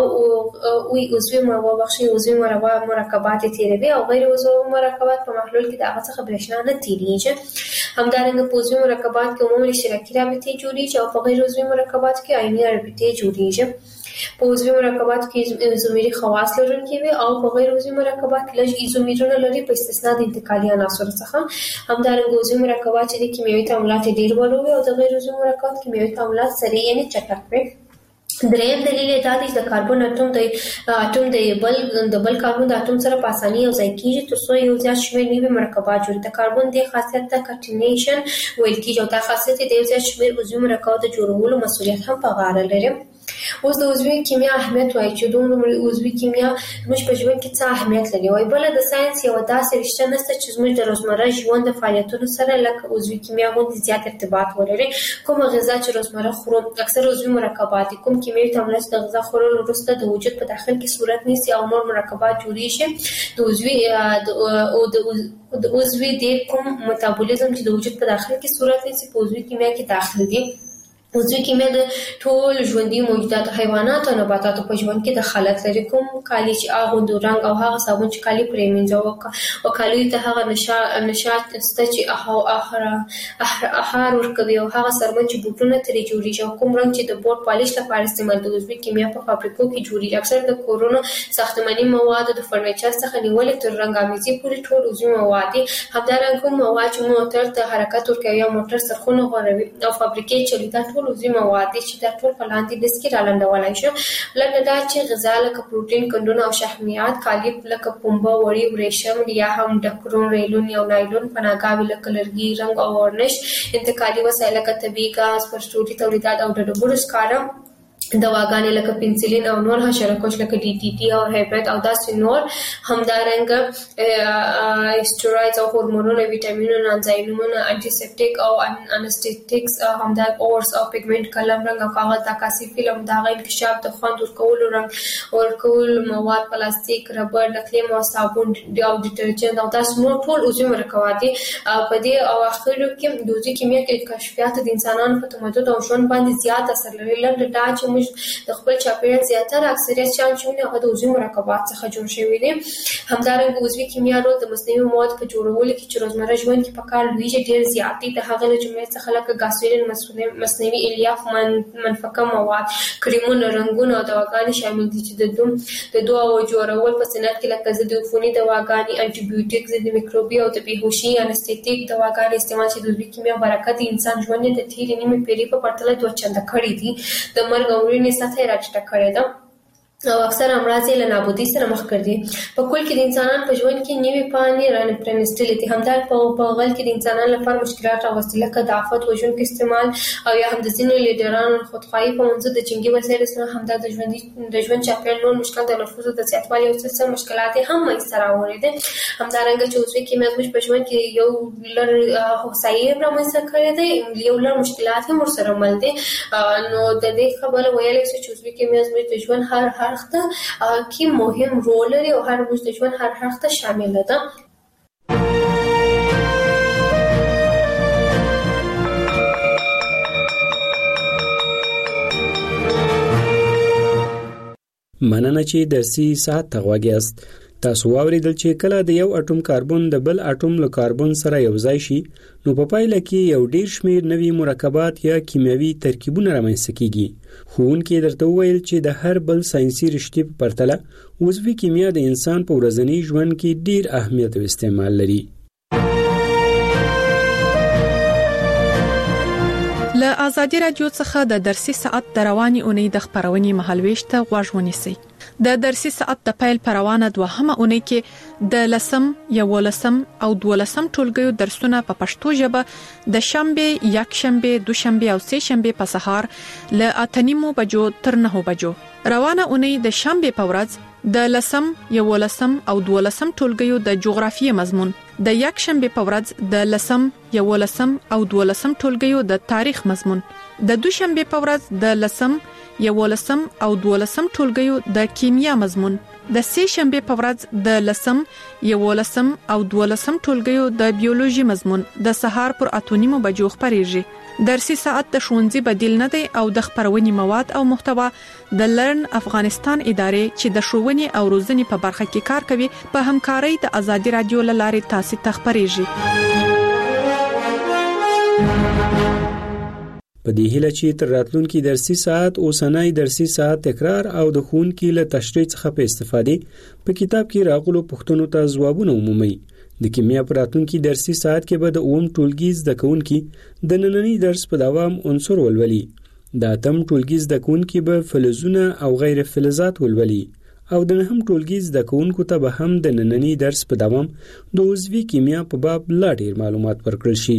[SPEAKER 3] او عضوي موابخشي عضوي مرکبات تیروي او غیر عضوي مرکبات په محلول کې د هغه څخه برېښنا نه تیریږي. همدارنګه په عضوي مرکبات کې عمومي اشتراکي رابطې جوړیږي او په غیر عضوي مرکبات کې عیني رابطې جوړیږي. په عضوي مرکباتو کې ایزومري خواص لرونکي وي او په غیر عضوي مرکبات کې لږ ایزومرونه لري په استثنا د انتقالي عناصرو څخه. همدارنګه عضوي مرکبات چې د کیمیاوي تعاملات ډېر ولو وي او د غیر عضوي مرکبات کیمیاوي تعاملات سریع یعنې چټک وي. دریم دلیل دا دی چې د کاربن اټوم د اټوم د بل د بل کاربن د اټوم سره په اسانۍ یو ځای کیږي تر څو یو زیات شمېر نوي مرکبات جوړ کړي. د کاربن د خاصیت ته کټینیشن ویل کیږي او دا خاصیت د یو زیات شمېر عضوي مرکباتو د جوړولو مسؤلیت هم په غاړه لري. اوس د عضوي کیمیا اهمیت وایي چې د عضوي کیمیا موږ په ژوند کې څه اهمیت لري. وایي بله د ساينس یو داسې رشته نشته چې زموږ د روزمره ژوند د فعالیتونو سره لکه عضوي کیمیا غوندې زیات ارتباط ولري. کومه غذا چې روزمره خورو اکثر عضوي مرکبات دي. کوم کیمیاوي تعاملات د غذا خوړلو وروسته د وجود په داخل کې صورت نیسي او نور مرکبات جوړیږي. د عضوي او د عضوي د کوم میتابولیزم چې د وجود په داخل کې صورت نیسي په عضوي کیمیا کې داخل دي. عضوي کیمیا د ټول ژوندي موجوداتو حیوانات او نباتاتو په ژوند کې دخالت لري. کوم کالي چې اغوندو رنګ او هغه صابون چې کالي پرې مینځو او کالي ته هغه نشاط ست چې احار ورکوي او هغه سرمن چې بوټونه ترې جوړیږي او کوم رنګ چې د بورډ پالیش لپاره استعمال د عضوي کیمیا په فابریکو کې جوړیږي. اکثر د کورونو ساختماني مواد د فرنیچر څخه نیولې تر رنګامیزي پورې ټول عضوي مواد دي. همدارنګه مواد چې موټر ته حرکت ورکوي او موټر سرخونه غوړوي او فابریکې چلي دا ټول عضوي مواد دي چې دا ټول په لاندې لیست کې رالنډولای شو. لکه دا چې غذا لکه پروټین کندونه او شحمیات، کالي لکه پنبه، وړي، ورېشم یا هم ډکرون، ریلون یا نایلون، پناهګاوې لکه لرګي، رنګ او ورنش، انتقالي وسایل لکه طبیعي ګاز، پرسټوري تولیدات او د ډبرو سکاره، دواګانې لکه پنسلین او نور حشرکش لکه ډي ټي ټي او هیپټ او داسې نور. همدارنګه اسټروایډز او هورمونونه، ویټامینونه، انزایمونه، انټي سیپټیک او انستیټیکس، همدارنګه اورس او پیګمنټ، قلم، رنګ او کاغذ، عکاسي فلم، دغه انکشاف د خوند ورکولو، رنګ ورکولو مواد، پلاستیک، ربړ، نقلي مواد، صابون او ډیټرجنټ او داسې نور ټول عضوي مرکبات دي. په دې اواخرو کې د عضوي کیمیا کې کشفیات د انسانانو په تمدن او ژوند باندې زیات اثر لري. لنډه دا چې موږ د خپل چاپیریال زیاتره اکثریت شیان چې هغه د عضوي مرکبات څخه جوړ شوي دي. همدارنګه عضوي کیمیا رول د مصنوعي موادو په جوړولو کې چې روزمره ژوند کې په کار لویږي ډېر زیات دي. د هغه له جملې څخه لکه ګاسولین، مصنوعي الیاف، منفکه مواد، کریمونه، رنګونه او دواګانې شامل دي چې د دوم د دواو جوړول په صنعت کې لکه ضد عفوني دواګانې، انټي بیوټیک، ضد میکروبي او د بېهوشي انستیټیک دواګانې استعمال چې د عضوي کیمیا برکت د انسان ژوند د تېرې نیمې پېړۍ په پرتله دوه چنده کړی دي. د مرګ او مړینې سطح یې راټیټه کړې ده او اکثر امراض یې له نابودۍ سره مخ کړي دي. په کل کې د انسانانو په ژوند کې نوې پاڼې رانپرانستلې دي. همدارنګه په غل کې د انسانانو لپاره مشکلات راوستي لکه د آفت وژونکو استعمال او یا هم د ځینو لیډرانو خودخواهي په منځ د جنګي وسایلو سره همدا د ژوند د ژوند چاپیریال نور مشکلات د نفوذ د زیاتوالي او څه مشکلات هم منځته راوړي دي. همدارنګه چې عضوي کیمیا زموږ په ژوند کې یو لړ هوسایي رامنځته کړی دی، یو لړ مشکلات هم ورسره مل دي. نو د دې خبره ویلای شو چې عضوي کیمیا زموږ د ژوند هر هر اړخ ته کې مهم رول لري او هر موږ د ژوند هر اړخ ته شامل ده.
[SPEAKER 21] مننه چې درسي ساعت ته غواګیاست. تاسو واوریدل چې کله د یو اټوم کاربن د بل اټوم له کاربن سره یو ځای شي نو په پایله کې یو ډیر شمیر نوي مرکبات یا کیمیاوي ترکیبونه رامنځته کیږي. ښوونکي درته وویل چې د هر بل ساينسي رشتې په پرتله عضوي کیمیا د انسان په ورځني ژوند کې ډیر اهمیت او استعمال لري.
[SPEAKER 20] له آزادي رادیو څخه د درسي ساعت د رواني اونۍ د خبرونې مهالويش ته غوږ ونیسئ. د درسي ساعت د پیل پروانه دوهمه اونۍ کې د لسم، یولسم او دولسم ټولګیو درسونه په پښتو ژبه د شنبه، یک شنبه، دوشنبه او سه شنبه په سهار له اته نیمو بجو تر نهو بجو. روانه اونۍ د شنبه په ورځ د لسم، یولسم او دولسم ټولګیو د جغرافیې مضمون، د یک شنبه په ورځ د لسم، یولسم او دولسم ټولګیو د تاریخ مضمون، د دوشنبه په ورځ د لسم، یولسم او دولسم ټولګیو د کیمیا مضمون، د سه شنبه په ورځ د لسم، یولسم او دولسم ټولګیو د بیولوژي مضمون د سهار پر اته نیمو بجو خبرېږي. درسي ساعت د ښوونځي بدیل نه دی او د خبرونې مواد او محتوا د لرن افغانستان ادارې چې د ښوونې او روزنې په برخه کې کار کوي په همکارۍ د آزادي رادیو له لارې تاسو ته خبرېږي.
[SPEAKER 21] په دې هیله چې تر راتلونکي درسي ساعت اوسنۍ درسي ساعت تکرار او د ښوونکي له تشریح څخه په استفادې په کتاب کې راغلو پوښتنو ته ځوابونه ومومئ. د کیمیا په راتلونکي درسي ساعت کې به د اووم ټولګي زده کوونکي د نننۍ درس په دوام عنصر ولولي. د اتم ټولګي زده کوونکي به فلزونه او غیر فلزات ولولي او د نهم ټولګي زده کوونکو ته به هم د نننۍ درس په دوام د عضوي کیمیا په باب لا ډیر معلومات ورکړل شي.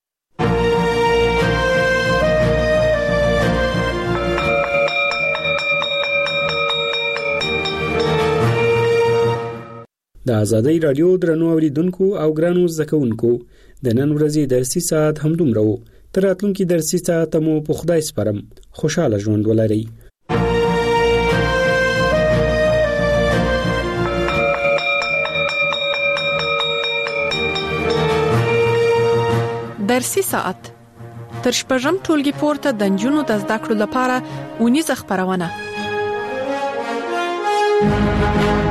[SPEAKER 21] د آزادۍ رادیو درنو اوریدونکو او ګرانو زده کوونکو د نن ورځې درسي ساعت همدومره و. تر راتلونکي درسي ساعت مو په خدای سپارم. خوشاله ژوند ولرئ.
[SPEAKER 20] درسي ساعت تر شپږم ټولګي پورته د نجونو د زده کړو لپاره اونیزه خبرونه